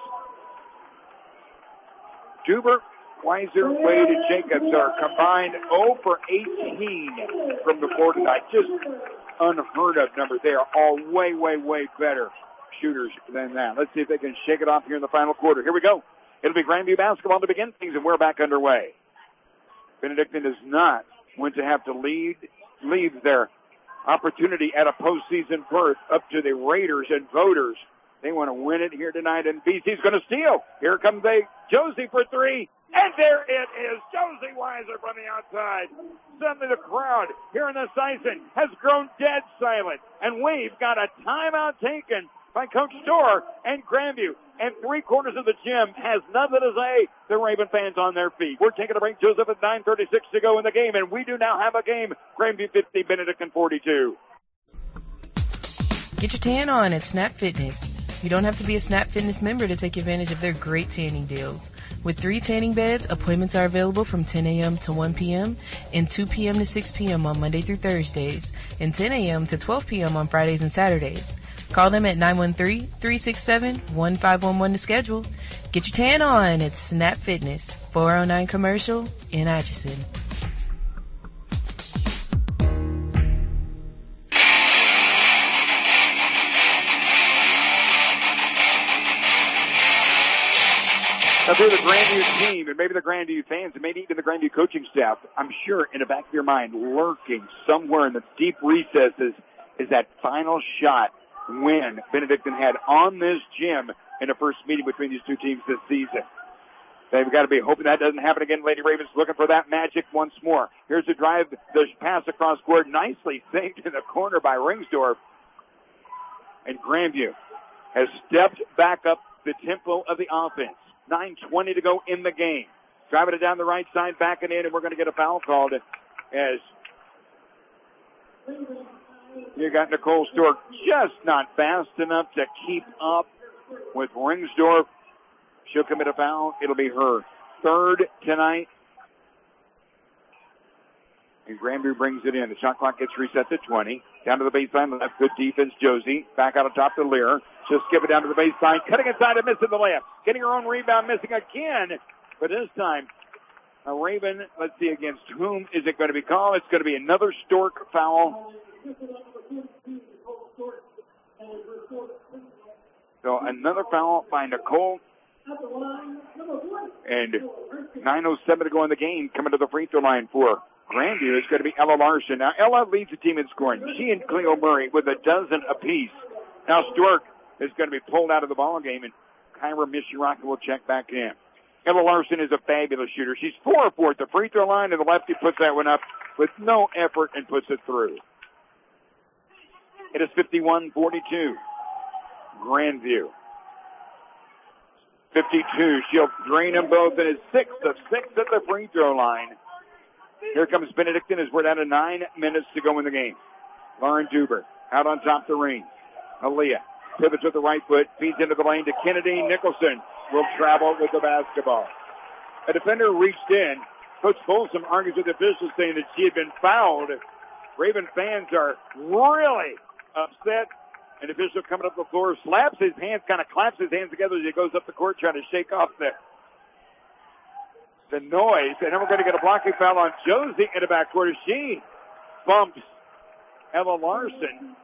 Dubert, Weiser, Wade, and Jacobs are combined zero for eighteen from the floor tonight. Just unheard of numbers. They are all way, way, way better shooters than that. Let's see if they can shake it off here in the final quarter. Here we go. It'll be Grandview basketball to begin things, and we're back underway. Benedictine does not want to have to lead, leave their opportunity at a postseason berth up to the Raiders and voters. They want to win it here tonight, and B C's going to steal. Here comes a Josie for three, and there it is. Josie Weiser from the outside. Suddenly the crowd here in the Sison has grown dead silent, and we've got a timeout taken by Coach Storr and Grandview. And three quarters of the gym has nothing to say. The Raven fans on their feet. We're taking a break, Joseph, at nine thirty-six to go in the game, and we do now have a game. Grandview fifty, Benedictine forty-two. Get your tan on at Snap Fitness. You don't have to be a Snap Fitness member to take advantage of their great tanning deals. With three tanning beds, appointments are available from ten a.m. to one p.m. and two p.m. to six p.m. on Monday through Thursdays, and ten a.m. to twelve p.m. on Fridays and Saturdays. Call them at nine one three, three six seven, one five one one to schedule. Get your tan on at Snap Fitness, four oh nine Commercial in Atchison. Now, through the Grandview team, and maybe the Grandview fans, and maybe even the Grandview coaching staff, I'm sure in the back of your mind, lurking somewhere in the deep recesses, is that final shot win Benedictine had on this gym in the first meeting between these two teams this season. They've got to be hoping that doesn't happen again. Lady Ravens looking for that magic once more. Here's the drive, the pass across court, nicely saved in the corner by Ringsdorf. And Grandview has stepped back up the tempo of the offense. nine twenty to go in the game. Driving it down the right side, backing in, and we're going to get a foul called as you got Nicole Stork just not fast enough to keep up with Ringsdorf. She'll commit a foul. It'll be her third tonight. And Grandview brings it in. The shot clock gets reset to twenty. Down to the baseline left. Good defense, Josie. Back out on top to Lear. She'll skip it down to the baseline. Cutting inside and missing the layup. Getting her own rebound, missing again. But this time, a Raven, let's see against whom is it going to be called. It's going to be another Stork foul. So another foul by Nicole. And nine oh seven to go in the game. Coming to the free throw line for Grandview is going to be Ella Larson. Now, Ella leads the team in scoring. She and Cleo Murray with a dozen apiece. Now, Stork is going to be pulled out of the ball game, and Kyra Mishiraka will check back in. Ella Larson is a fabulous shooter. She's four of four at the free throw line, and the lefty puts that one up with no effort and puts it through. It is fifty-one forty-two. Grandview. fifty-two. She'll drain them both, and is six of six at the free throw line. Here comes Benedictine as we're down to nine minutes to go in the game. Lauren Dubert out on top of the ring. Aaliyah pivots with the right foot, feeds into the lane to Kennedy. Nicholson will travel with the basketball. A defender reached in. Coach Folsom argues with the officials saying that she had been fouled. Raven fans are really upset. An official coming up the floor slaps his hands, kind of claps his hands together as he goes up the court trying to shake off the the noise. And then we're going to get a blocking foul on Josie in the backcourt as she bumps Ella Larson.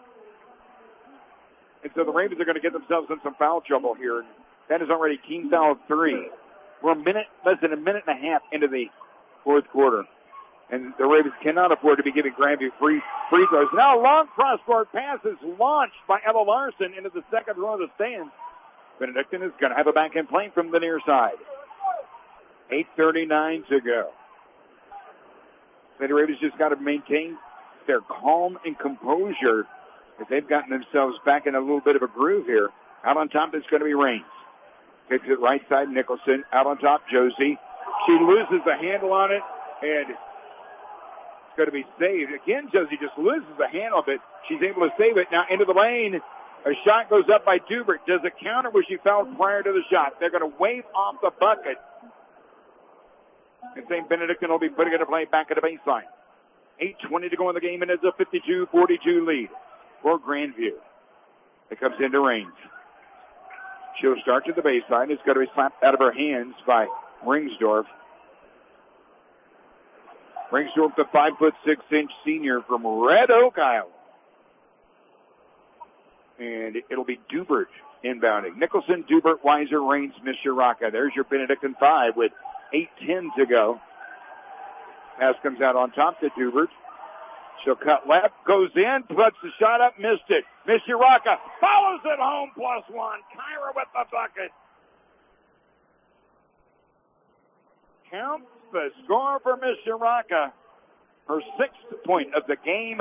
And so the Ravens are going to get themselves in some foul trouble here. That is already team foul three. We're a minute, less than a minute and a half into the fourth quarter. And the Ravens cannot afford to be giving Grandview free free throws. Now a long cross-court pass is launched by Ella Larson into the second row of the stands. Benedictine is going to have a backhand plane from the near side. eight thirty-nine to go. The Ravens just got to maintain their calm and composure as they've gotten themselves back in a little bit of a groove here. Out on top, it's going to be Raines. Takes it right side, Nicholson. Out on top, Josie. She loses the handle on it, and it's going to be saved. Again, Josie just loses the handle of it. She's able to save it. Now into the lane. A shot goes up by Dubert. Does it counter where she fouled prior to the shot? They're going to wave off the bucket. And Saint Benedictine will be putting it in play back at the baseline. eight twenty to go in the game, and it's a fifty-two forty-two lead for Grandview. It comes into range. She'll start to the baseline. It's going to be slapped out of her hands by Ringsdorf. Ringsdorf, the five foot six inch senior from Red Oak, Iowa. And it'll be Dubert inbounding. Nicholson, Dubert, Weiser, Raines, Mishiraka. There's your Benedictine five with eight ten to go. Pass comes out on top to Dubert. She'll cut left, goes in, puts the shot up, missed it. Mishiraka follows it home, plus one. Kyra with the bucket. Counts the score for Mishiraka. Her sixth point of the game.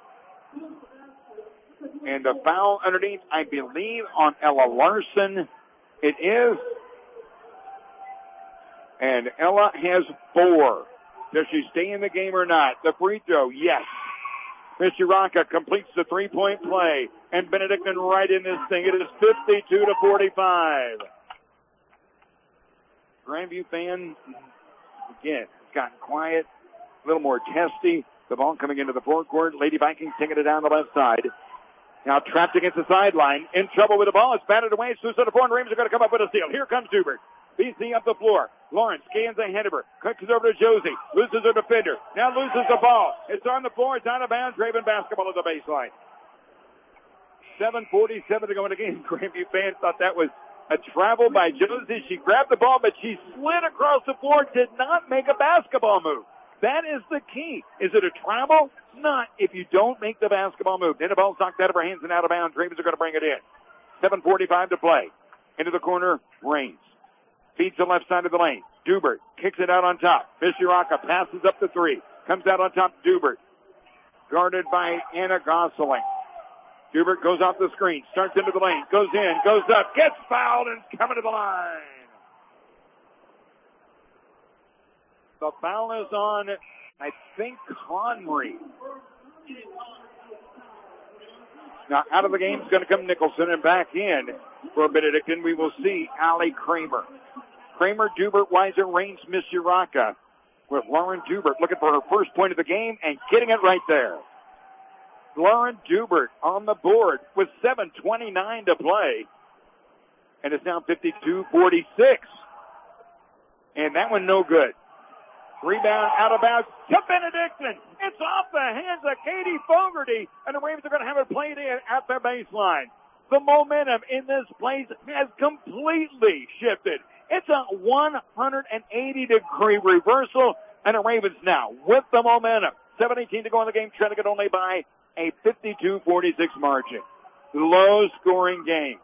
And a foul underneath, I believe, on Ella Larson. It is. And Ella has four. Does she stay in the game or not? The free throw, yes. Mishiraka completes the three-point play. And Benedictine right in this thing. It is fifty-two to forty-five. Grandview fan, again, gotten quiet, a little more testy. The ball coming into the forecourt. Lady Vikings taking it down the left side. Now trapped against the sideline. In trouble with the ball. It's batted away. Susan to the four, and Rams are going to come up with a steal. Here comes Dubert. B C up the floor. Lawrence scans ahead of her. Cooks it over to Josie. Loses her defender. Now loses the ball. It's on the floor. It's out of bounds. Raven basketball at the baseline. seven forty-seven to go in the game. Grandview fans thought that was a travel by Josie. She grabbed the ball, but she slid across the floor. Did not make a basketball move. That is the key. Is it a travel? Not if you don't make the basketball move. Then the ball's knocked out of her hands and out of bounds. Ravens are going to bring it in. seven forty-five to play. Into the corner, Raines. Feeds the left side of the lane. Dubert kicks it out on top. Mishiraka passes up the three. Comes out on top, Dubert. Guarded by Anna Gosselin. Dubert goes off the screen. Starts into the lane. Goes in. Goes up. Gets fouled and coming to the line. The foul is on, I think, Conry. Now, out of the game is going to come Nicholson, and back in for Benedictine, we will see Allie Kramer. Kramer, Dubert, Weiser, Raines, Mishiraka, with Lauren Dubert looking for her first point of the game and getting it right there. Lauren Dubert on the board with seven twenty-nine to play, and it's now fifty-two forty-six. And that one no good. Rebound out of bounds to Benedictine. It's off the hands of Katie Fogarty, and the Ravens are going to have it played in at the baseline. The momentum in this place has completely shifted. It's a one hundred eighty degree reversal, and the Ravens now with the momentum. seven eighteen to go in the game, trying to get only by a fifty-two forty-six margin. Low scoring game.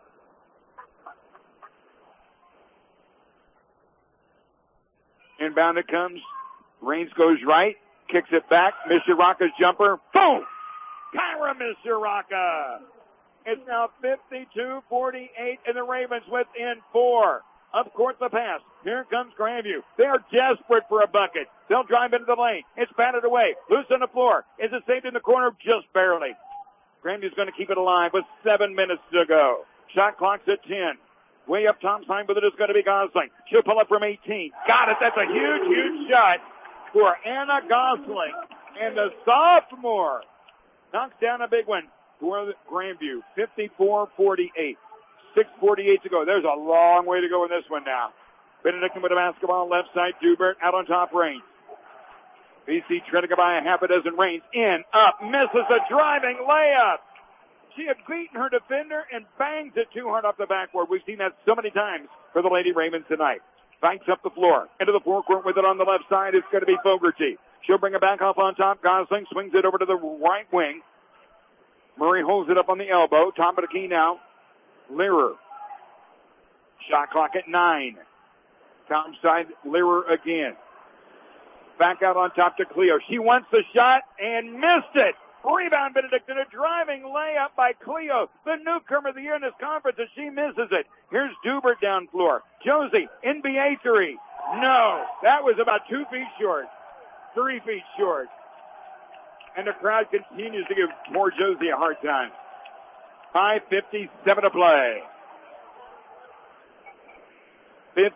Inbound it comes. Raines goes right. Kicks it back. Mishiraka's jumper. Boom! Kyra Mishiraka. It's now fifty-two forty-eight, and the Ravens within four. Up court the pass. Here comes Grandview. They're desperate for a bucket. They'll drive into the lane. It's batted away. Loose on the floor. Is it saved in the corner? Just barely. Grandview's going to keep it alive with seven minutes to go. Shot clock's at ten. Way up top side with it is going to be Gosling. She'll pull up from eighteen. Got it. That's a huge, huge shot for Anna Gosling. And the sophomore knocks down a big one for Grandview. fifty-four forty-eight. six forty-eight to go. There's a long way to go in this one now. Benedictine with the basketball left side. Dubert out on top. Raines. B C trying to go by a half a dozen. Raines in, up, misses a driving layup. She had beaten her defender and bangs it too hard off the backboard. We've seen that so many times for the Lady Ravens tonight. Banks up the floor. Into the forecourt with it on the left side. It's going to be Fogarty. She'll bring it back off on top. Gosling swings it over to the right wing. Murray holds it up on the elbow. Top of the key now. Learer. Shot clock at nine. Top side, Learer again. Back out on top to Cleo. She wants the shot and missed it. Rebound Benedictine, a driving layup by Cleo, the newcomer of the year in this conference, and she misses it. Here's Dubert down floor. Josie, N B A three. No, that was about two feet short. Three feet short. And the crowd continues to give poor Josie a hard time. five fifty-seven to play.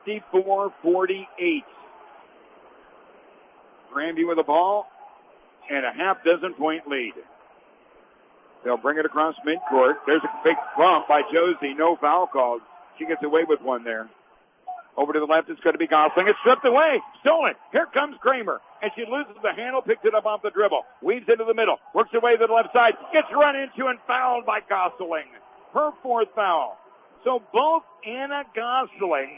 fifty-four forty-eight. Grandview with the ball. and a half dozen point lead. They'll bring it across midcourt. There's a big bump by Josie. No foul called. She gets away with one there. Over to the left, it's going to be Gosling. It's stripped away. Stolen. Here comes Kramer. And she loses the handle, picks it up off the dribble. Weaves into the middle. Works her way to the left side. Gets run into and fouled by Gosling. Her fourth foul. So both Anna Gosling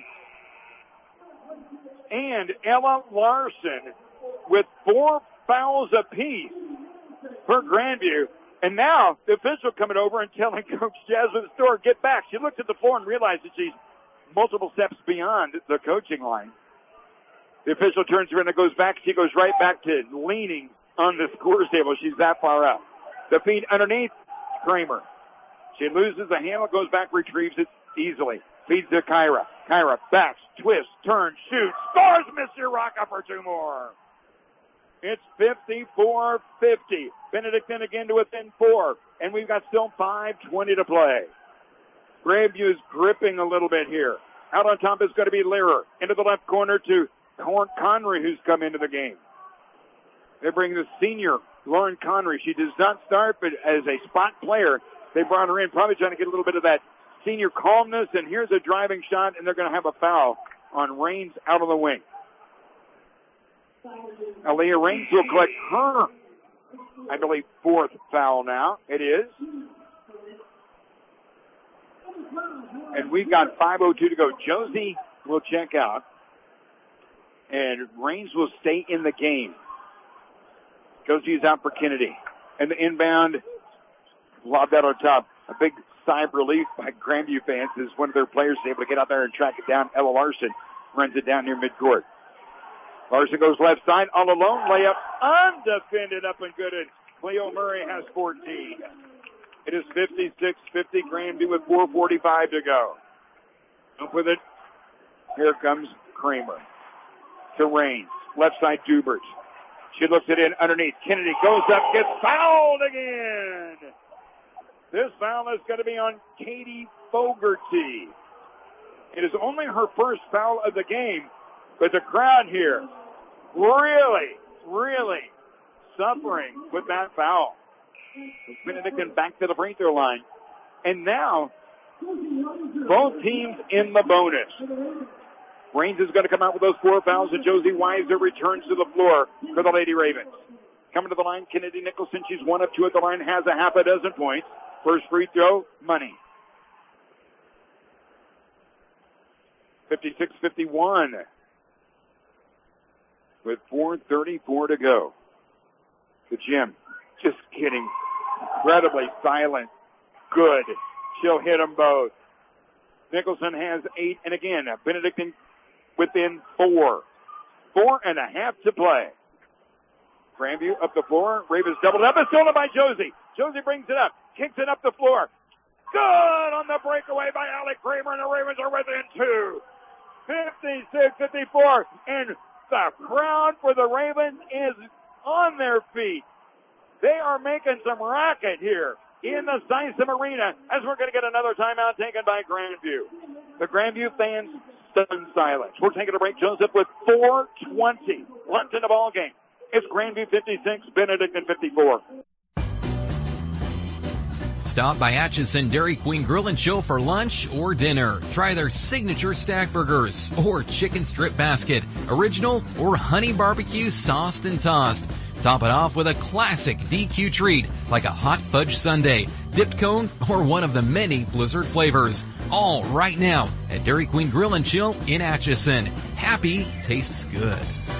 and Ella Larson with four fouls apiece for Grandview. And now the official coming over and telling Coach Jasmine Storr, get back. She looked at the floor and realized that she's multiple steps beyond the coaching line. The official turns around and goes back. She goes right back to leaning on the scores table. She's that far up. The feed underneath, Kramer. She loses the handle, goes back, retrieves it easily. Feeds to Kyra. Kyra backs, twists, turns, shoots, scores Mister Rocca for two more. It's fifty-four fifty. Benedictine again to within four. And we've got still five twenty to play. Grandview is gripping a little bit here. Out on top is going to be Learer. Into the left corner to Conry, who's come into the game. They bring the senior, Lauren Conry. She does not start, but as a spot player, they brought her in, probably trying to get a little bit of that senior calmness. And here's a driving shot, and they're going to have a foul on Raines out of the wing. Aaliyah Raines will collect her, I believe, fourth foul now. It is. And we've got five oh two to go. Josie will check out. And Raines will stay in the game. Josie's out for Kennedy. And the inbound, lobbed out on top. A big sigh of relief by Grandview fans as one of their players is able to get out there and track it down. Ella Larson runs it down near midcourt. Larson goes left side, all alone, layup undefended, up and good. And Cleo Murray has fourteen. It is fifty-six fifty, Grandview with four forty-five to go. Up with it. Here comes Kramer. To Raines. Left side, Dubert. She looks it in underneath. Kennedy goes up, gets fouled again. This foul is going to be on Katie Fogarty. It is only her first foul of the game, but the crowd here really, really suffering with that foul. Benedictine back to the free throw line. And now, both teams in the bonus. Raines is going to come out with those four fouls, and Josie Weiser returns to the floor for the Lady Ravens. Coming to the line, Kennedy Nicholson. She's one of two at the line, has a half a dozen points. First free throw, money. fifty-six fifty-one. With four thirty-four to go. The gym just getting incredibly silent. Good. She'll hit them both. Nicholson has eight, and again, Benedictine within four. Four and a half to play. Grandview up the floor. Ravens doubled up. It's stolen by Josie. Josie brings it up. Kicks it up the floor. Good on the breakaway by Alec Kramer, and the Ravens are within two. fifty-six fifty-four. And the crowd for the Ravens is on their feet. They are making some racket here in the Sisum Arena as we're going to get another timeout taken by Grandview. The Grandview fans stunned silence. We're taking a break, Joseph, with four twenty left in the ball game. It's Grandview fifty-six, Benedictine fifty-four. Stop by Atchison Dairy Queen Grill and Chill for lunch or dinner. Try their signature stack burgers or chicken strip basket, original or honey barbecue sauced and tossed. Top it off with a classic D Q treat like a hot fudge sundae, dipped cone, or one of the many Blizzard flavors. All right now at Dairy Queen Grill and Chill in Atchison. Happy tastes good.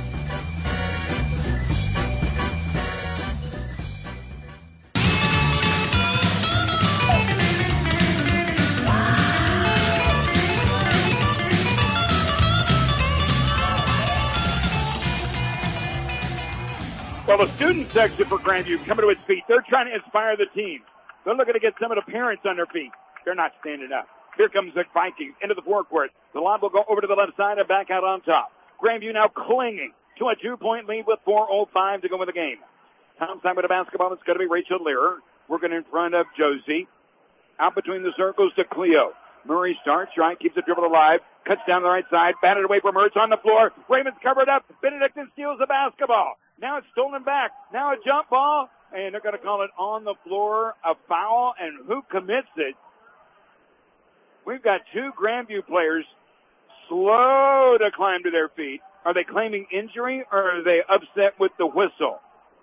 Well, the student section for Grandview coming to its feet. They're trying to inspire the team. They're looking to get some of the parents on their feet. They're not standing up. Here comes the Vikings into the forecourt. The lob will go over to the left side and back out on top. Grandview now clinging to a two-point lead with four oh five to go in the game. Townside with the basketball. It's going to be Rachel Learer. Working in front of Josie. Out between the circles to Cleo. Murray starts right, keeps the dribble alive. Cuts down the right side. Batted away from her. It's on the floor. Ravens covered up. Benedictine steals the basketball. Now it's stolen back. Now a jump ball, and they're going to call it on the floor, a foul, and who commits it? We've got two Grandview players slow to climb to their feet. Are they claiming injury, or are they upset with the whistle?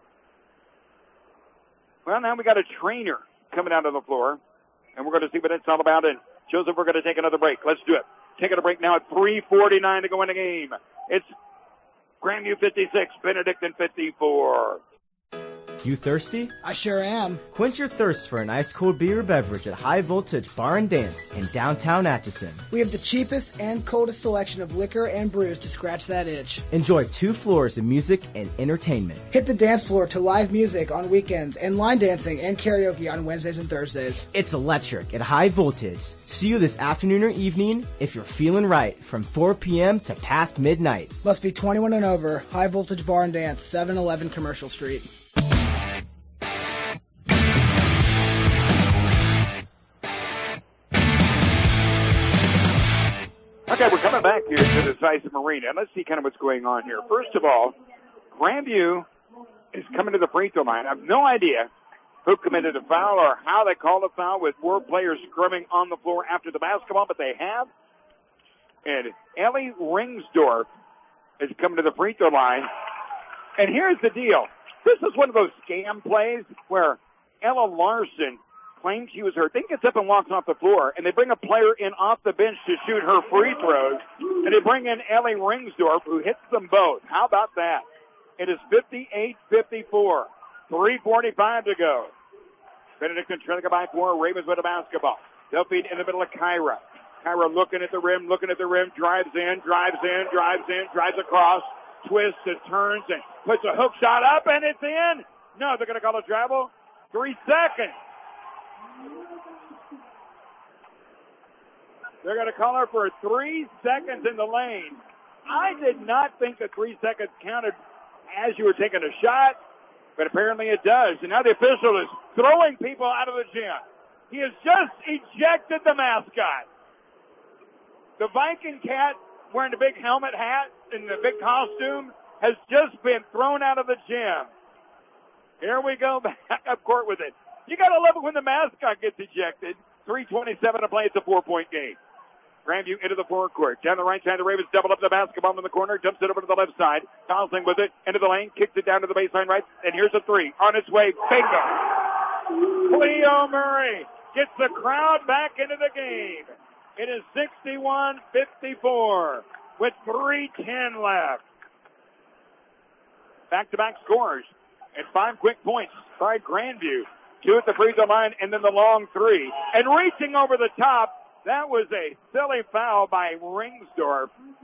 Well, now we got a trainer coming out of the floor, and we're going to see what it's all about. And Joseph, we're going to take another break. Let's do it. Taking a break now at three forty-nine to go in the game. It's Grandview fifty-six, Benedictine fifty-four. You thirsty? I sure am. Quench your thirst for an ice-cold beer or beverage at High Voltage Bar and Dance in downtown Atchison. We have the cheapest and coldest selection of liquor and brews to scratch that itch. Enjoy two floors of music and entertainment. Hit the dance floor to live music on weekends and line dancing and karaoke on Wednesdays and Thursdays. It's electric at High Voltage. See you this afternoon or evening if you're feeling right from four p.m. to past midnight. Must be twenty-one and over. High Voltage Bar and Dance, seven eleven Commercial Street. Okay, we're coming back here to the Sison Marina. Let's see kind of what's going on here. First of all, Grandview is coming to the free throw line. I have no idea who committed a foul or how they called a foul with four players scrumming on the floor after the basketball, but they have. And Ellie Ringsdorf is coming to the free throw line. And here's the deal. This is one of those scam plays where Ella Larson claims she was hurt, then gets up and walks off the floor, and they bring a player in off the bench to shoot her free throws, and they bring in Ellie Ringsdorf, who hits them both. How about that? It is fifty-eight fifty-four. three forty-five to go. Benedictine trying to go by four. Ravens with a basketball. They'll feed in the middle of Kyra. Kyra looking at the rim, looking at the rim, drives in, drives in, drives in, drives across, twists and turns and puts a hook shot up, and it's in. No, they're going to call a travel. Three seconds. They're going to call her for three seconds in the lane. I did not think that three seconds counted as you were taking a shot, but apparently it does. And now the official is throwing people out of the gym. He has just ejected the mascot. The Viking cat wearing the big helmet hat and the big costume has just been thrown out of the gym. Here we go back up court with it. You got to love it when the mascot gets ejected. three twenty-seven to play. It's a four-point game. Grandview into the forecourt. Down the right side, the Ravens double up the basketball in the corner. Dumps it over to the left side. Gosling with it. Into the lane. Kicks it down to the baseline right. And here's a three. On its way. Bingo. Cleo Murray gets the crowd back into the game. It is sixty-one fifty-four with three ten left. Back-to-back scores and five quick points by Grandview. Two at the free throw line, and then the long three. And reaching over the top, that was a silly foul by Ringsdorf.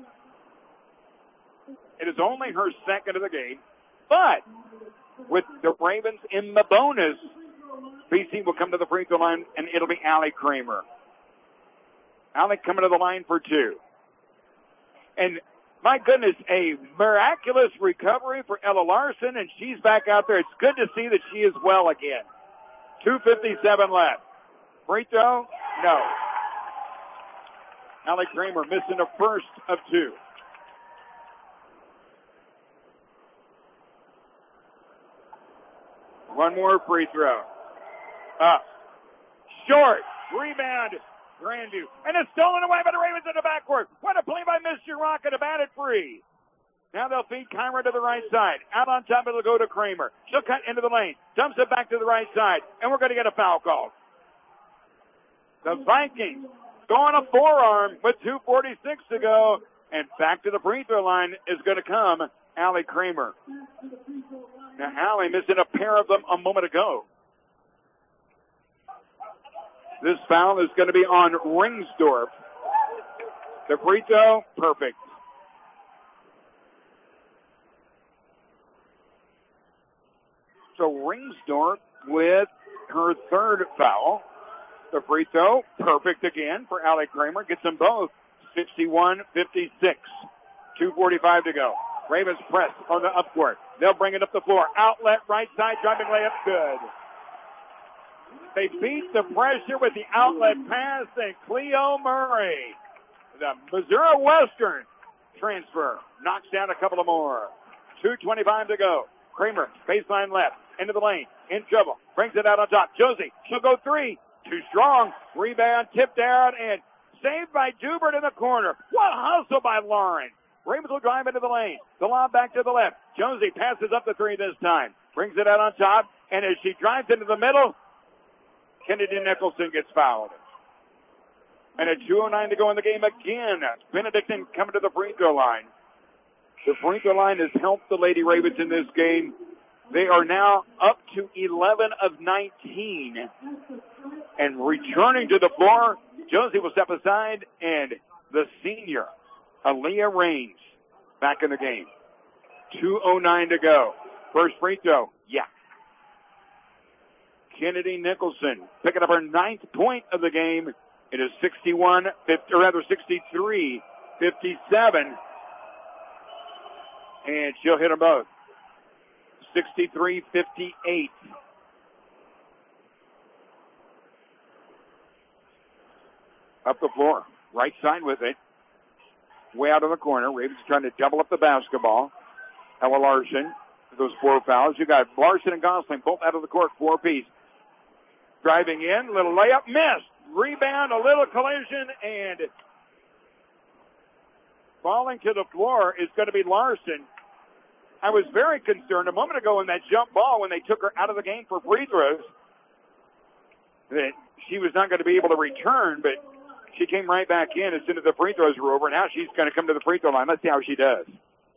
It is only her second of the game, but with the Ravens in the bonus, B C will come to the free throw line, and it'll be Allie Kramer. Allie coming to the line for two. And my goodness, a miraculous recovery for Ella Larson, and she's back out there. It's good to see that she is well again. two fifty-seven left. Free throw? No. Allie Kramer missing a first of two. One more free throw. Up. Short. Rebound. Grandview. And it's stolen away by the Ravens in the backcourt. What a play by Mister Rocket to bat it free. Now they'll feed Kyra to the right side. Out on top, it'll go to Kramer. She'll cut into the lane. Dumps it back to the right side. And we're going to get a foul call. The Vikings go on a forearm with two forty-six to go. And back to the free throw line is going to come Allie Kramer. Now Allie missing a pair of them a moment ago. This foul is going to be on Ringsdorf. The free throw, perfect. So Ringsdorf with her third foul. The free throw, perfect again for Allie Kramer. Gets them both. sixty-one fifty-six. two forty-five to go. Ravens press on the upcourt. They'll bring it up the floor. Outlet, right side, driving layup, good. They beat the pressure with the outlet pass, and Cleo Murray, the Missouri Western transfer, knocks down a couple of more. two twenty-five to go. Kramer, baseline left, into the lane, in trouble, brings it out on top. Josie, she'll go three, too strong. Rebound, tipped out, and saved by Dubert in the corner. What a hustle by Lauren. Ravens will drive into the lane. The lob back to the left. Josie passes up the three this time. Brings it out on top, and as she drives into the middle, Kennedy Nicholson gets fouled. And at two oh nine to go in the game again, Benedictine coming to the free throw line. The free throw line has helped the Lady Ravens in this game. They are now up to eleven of nineteen. And returning to the floor, Josie will step aside, and the senior, Aaliyah Raines, back in the game. two oh nine to go. First free throw, yeah. Kennedy Nicholson picking up her ninth point of the game. It is sixty-one, fifty, or rather sixty-three fifty-seven. And she'll hit them both. sixty-three fifty-eight. Up the floor. Right side with it. Way out of the corner. Ravens trying to double up the basketball. Ella Larson. Those four fouls. You got Larson and Gosling both out of the court, four apiece. Driving in. Little layup. Missed. Rebound. A little collision. And falling to the floor is going to be Larson. I was very concerned a moment ago in that jump ball when they took her out of the game for free throws that she was not going to be able to return, but she came right back in as soon as the free throws were over. Now she's going to come to the free throw line. Let's see how she does.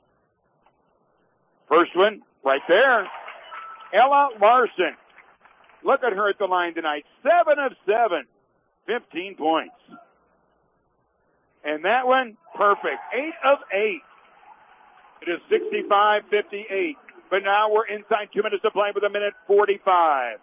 First one, right there. Ella Larson. Look at her at the line tonight. Seven of seven. Fifteen points. And that one, perfect. Eight of eight. It is sixty-five fifty-eight. But now we're inside two minutes to play with a minute forty-five.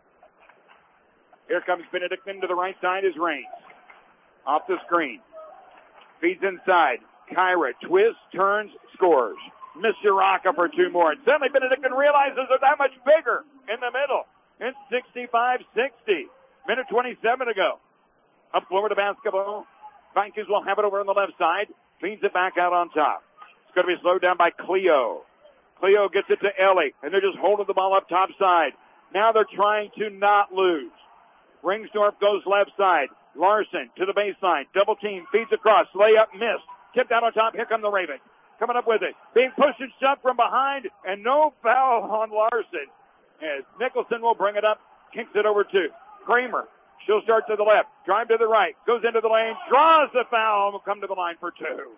Here comes Benedictine to the right side is Raines. Off the screen. Feeds inside. Kyra twists, turns, scores. Miss Uraka for two more. And suddenly Benedictine realizes they're that much bigger in the middle. It's sixty-five sixty. Minute twenty-seven to go. Up floor to basketball. Vikings will have it over on the left side. Feeds it back out on top. It's going to be slowed down by Cleo. Cleo gets it to Ellie, and they're just holding the ball up top side. Now they're trying to not lose. Ringsdorf goes left side. Larson to the baseline. Double team. Feeds across. Layup missed. Tipped out on top. Here come the Ravens. Coming up with it. Being pushed and shoved from behind, and no foul on Larson. As Nicholson will bring it up. Kicks it over to Kramer. She'll start to the left. Drive to the right. Goes into the lane. Draws the foul. Will come to the line for two.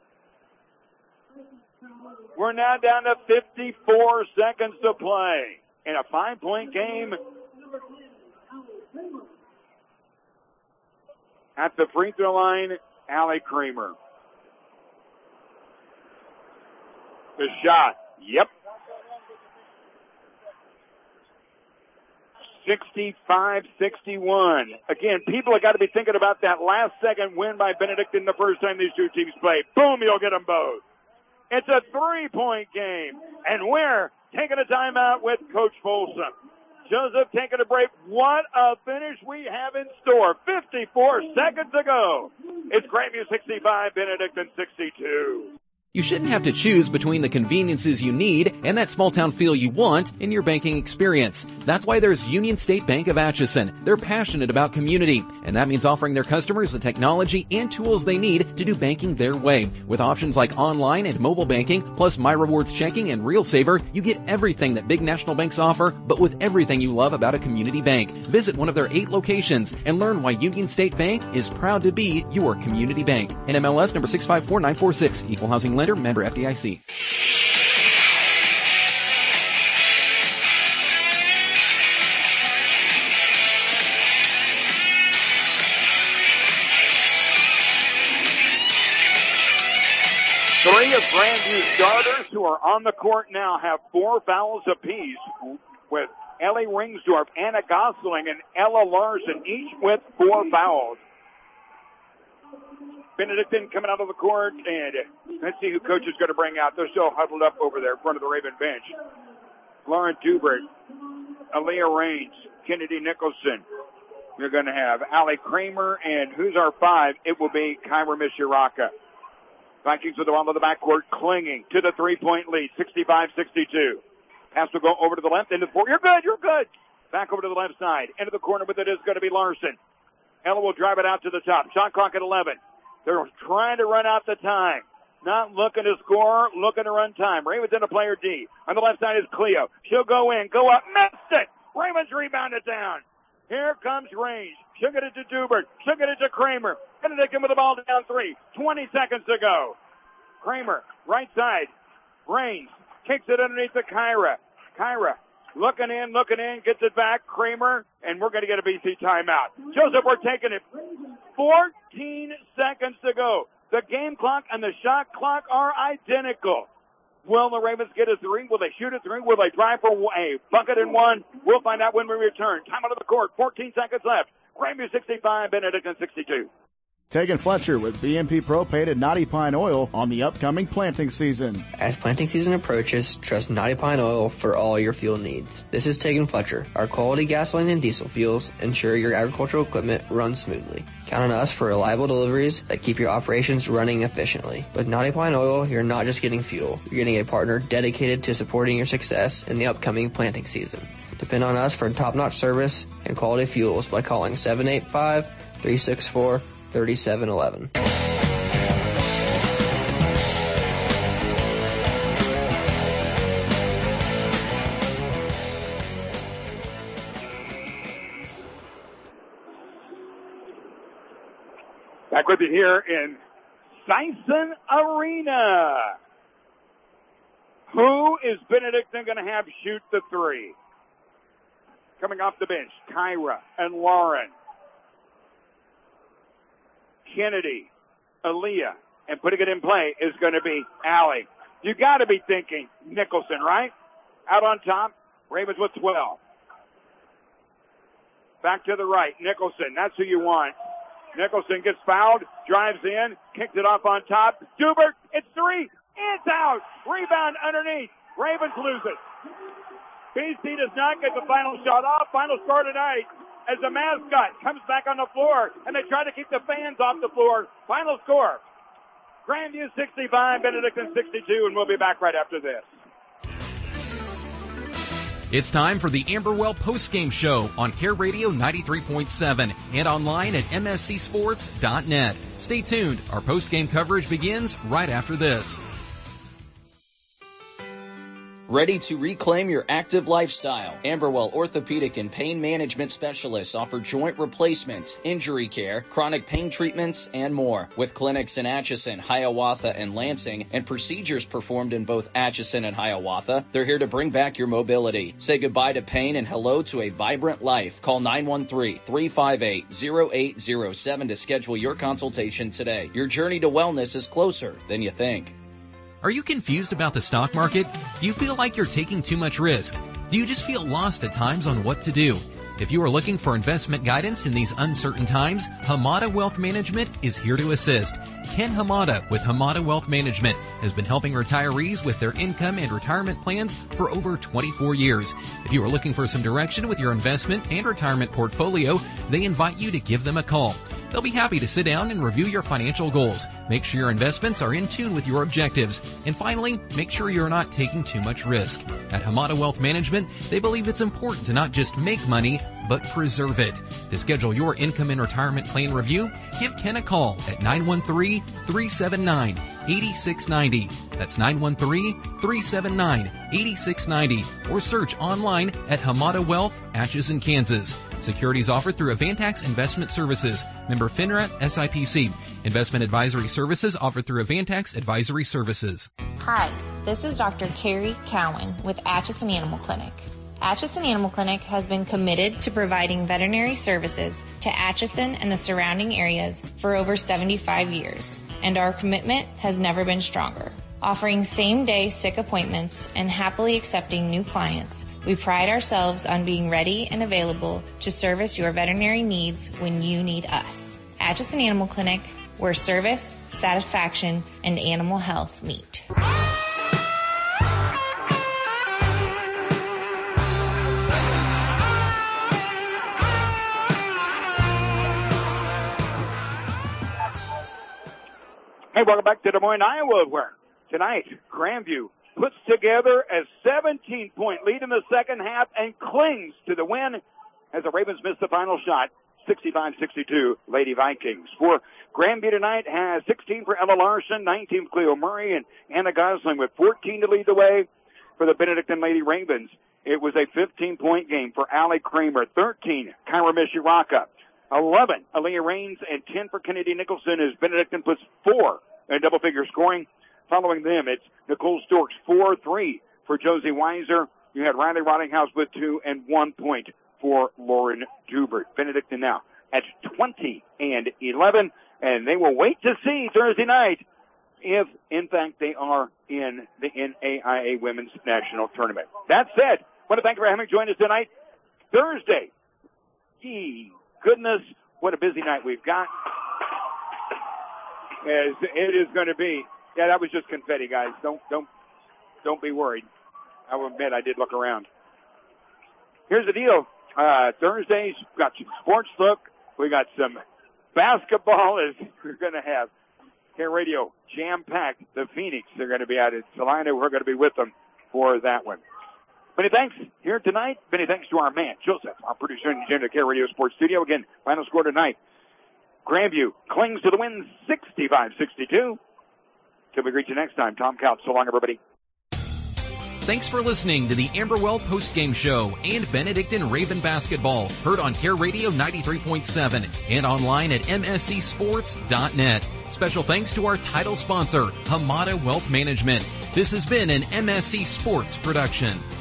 We're now down to fifty-four seconds to play in a five-point game. At the free throw line, Allie Kramer. The shot. Yep. sixty-five sixty-one. Again, people have got to be thinking about that last second win by Benedictine the first time these two teams played. Boom, you'll get them both. It's a three-point game. And we're taking a timeout with Coach Folsom. Joseph taking a break. What a finish we have in store. fifty-four seconds to go. It's Grandview sixty-five, Benedictine sixty-two. You shouldn't have to choose between the conveniences you need and that small-town feel you want in your banking experience. That's why there's Union State Bank of Atchison. They're passionate about community, and that means offering their customers the technology and tools they need to do banking their way. With options like online and mobile banking, plus My Rewards checking and Real Saver, you get everything that big national banks offer, but with everything you love about a community bank. Visit one of their eight locations and learn why Union State Bank is proud to be your community bank. N M L S number six five four nine four six. Equal housing lender, member F D I C. Three of Grandview starters who are on the court now have four fouls apiece, with Ellie Ringsdorf, Anna Gosling, and Ella Larson, each with four fouls. Benedictine coming out of the court, and let's see who coach is going to bring out. They're still huddled up over there in front of the Raven bench. Lauren Dubert, Aaliyah Raines, Kennedy Nicholson. You're going to have Allie Kramer, and who's our five? It will be Kyra Mishiraka. Vikings with the ball in the backcourt, clinging to the three-point lead, sixty-five sixty-two. Pass will go over to the left, into the four. You're good, you're good. Back over to the left side. Into the corner with it is going to be Larson. Ella will drive it out to the top. Shot clock at eleven. They're trying to run out the time. Not looking to score, looking to run time. Ravens into player D. On the left side is Cleo. She'll go in, go up, missed it. Ravens rebound it down. Here comes Range. She'll get it to Dubert. She'll get it to Kramer. Benedictine with the ball down three. twenty seconds to go. Kramer, right side. Range kicks it underneath to Kyra. Kyra looking in, looking in, gets it back. Kramer, and we're going to get a B C timeout. Joseph, we're taking it. fourteen seconds to go. The game clock and the shot clock are identical. Will the Ravens get a three? Will they shoot a three? Will they drive for a bucket and one? We'll find out when we return. Time out of the court. fourteen seconds left. Grandview sixty-five, Benedictine sixty-two. Taking Fletcher with B M P Propane and Knotty Pine Oil on the upcoming planting season. As planting season approaches, trust Knotty Pine Oil for all your fuel needs. This is Tegan Fletcher. Our quality gasoline and diesel fuels ensure your agricultural equipment runs smoothly. Count on us for reliable deliveries that keep your operations running efficiently. With Knotty Pine Oil, you're not just getting fuel, you're getting a partner dedicated to supporting your success in the upcoming planting season. Depend on us for top-notch service and quality fuels by calling seven eight five, three six four, thirty-seven eleven. Back with you here in Sison Arena. Who is Benedictine going to have shoot the three? Coming off the bench, Kyra and Lauren. Kennedy, Aaliyah, and putting it in play is going to be Allie. You got to be thinking Nicholson, right? Out on top, Ravens with twelve. Back to the right, Nicholson. That's who you want. Nicholson gets fouled, drives in, kicks it off on top. Dubert, it's three. It's out. Rebound underneath. Ravens lose it. B C does not get the final shot off. Final score tonight as the mascot comes back on the floor, and they try to keep the fans off the floor. Final score, Grandview sixty-five, Benedictine sixty-two, and we'll be back right after this. It's time for the Amberwell postgame show on Care Radio ninety-three point seven and online at m s c sports dot net. Stay tuned. Our postgame coverage begins right after this. Ready to reclaim your active lifestyle? Amberwell Orthopedic and Pain Management Specialists offer joint replacements, injury care, chronic pain treatments, and more. With clinics in Atchison, Hiawatha, and Lansing, and procedures performed in both Atchison and Hiawatha, they're here to bring back your mobility. Say goodbye to pain and hello to a vibrant life. Call nine one three, three five eight, zero eight zero seven to schedule your consultation today. Your journey to wellness is closer than you think. Are you confused about the stock market? Do you feel like you're taking too much risk? Do you just feel lost at times on what to do? If you are looking for investment guidance in these uncertain times, Hamada Wealth Management is here to assist. Ken Hamada with Hamada Wealth Management has been helping retirees with their income and retirement plans for over twenty-four years. If you are looking for some direction with your investment and retirement portfolio, they invite you to give them a call. They'll be happy to sit down and review your financial goals. Make sure your investments are in tune with your objectives. And finally, make sure you're not taking too much risk. At Hamada Wealth Management, they believe it's important to not just make money, but preserve it. To schedule your income and retirement plan review, give Ken a call at nine one three, three seven nine, eight six nine zero. That's nine one three, three seven nine, eight six nine zero. Or search online at Hamada Wealth, Atchison, Kansas. Securities offered through Avantax Investment Services. Member FINRA S I P C. Investment advisory services offered through Avantax Advisory Services. Hi, this is Doctor Carrie Cowan with Atchison Animal Clinic. Atchison Animal Clinic has been committed to providing veterinary services to Atchison and the surrounding areas for over seventy-five years, and our commitment has never been stronger. Offering same-day sick appointments and happily accepting new clients, we pride ourselves on being ready and available to service your veterinary needs when you need us. Atchison Animal Clinic, where service, satisfaction, and animal health meet. Hey, welcome back to Des Moines, Iowa, where tonight, Grandview puts together a seventeen-point lead in the second half and clings to the win as the Ravens miss the final shot. sixty-five sixty-two, Lady Vikings. For Grandview tonight has sixteen for Ella Larson, nineteen for Cleo Murray, and Anna Gosling with fourteen to lead the way. For the Benedictine Lady Ravens, it was a fifteen-point game for Allie Kramer, thirteen, Kyra Mishiraka, eleven, Aaliyah Raines, and ten for Kennedy Nicholson as Benedictine puts four in double-figure scoring. Following them, it's Nicole Storks, four three for Josie Weiser. You had Riley Rottinghouse with two and one point for Lauren Dubert. Benedictine now at twenty and eleven, and they will wait to see Thursday night if, in fact, they are in the N A I A Women's National Tournament. That said, I want to thank you for having joined us tonight. Thursday. Gee, goodness, what a busy night we've got. As it is going to be. Yeah, that was just confetti, guys. Don't, don't, don't be worried. I will admit I did look around. Here's the deal. Uh, Thursdays, we've got some sports look. We got some basketball as we're going to have Care Radio jam-packed. The Phoenix, they're going to be out at Salina. We're going to be with them for that one. Many thanks here tonight. Many thanks to our man, Joseph, our producer in the Care Radio Sports Studio. Again, final score tonight. Grandview clings to the win sixty-five sixty-two. Till we greet you next time, Tom Couch. So long, everybody. Thanks for listening to the Amberwell Postgame Show and Benedictine Raven Basketball, heard on Care Radio ninety-three point seven and online at m s c sports dot net. Special thanks to our title sponsor, Hamada Wealth Management. This has been an M S C Sports production.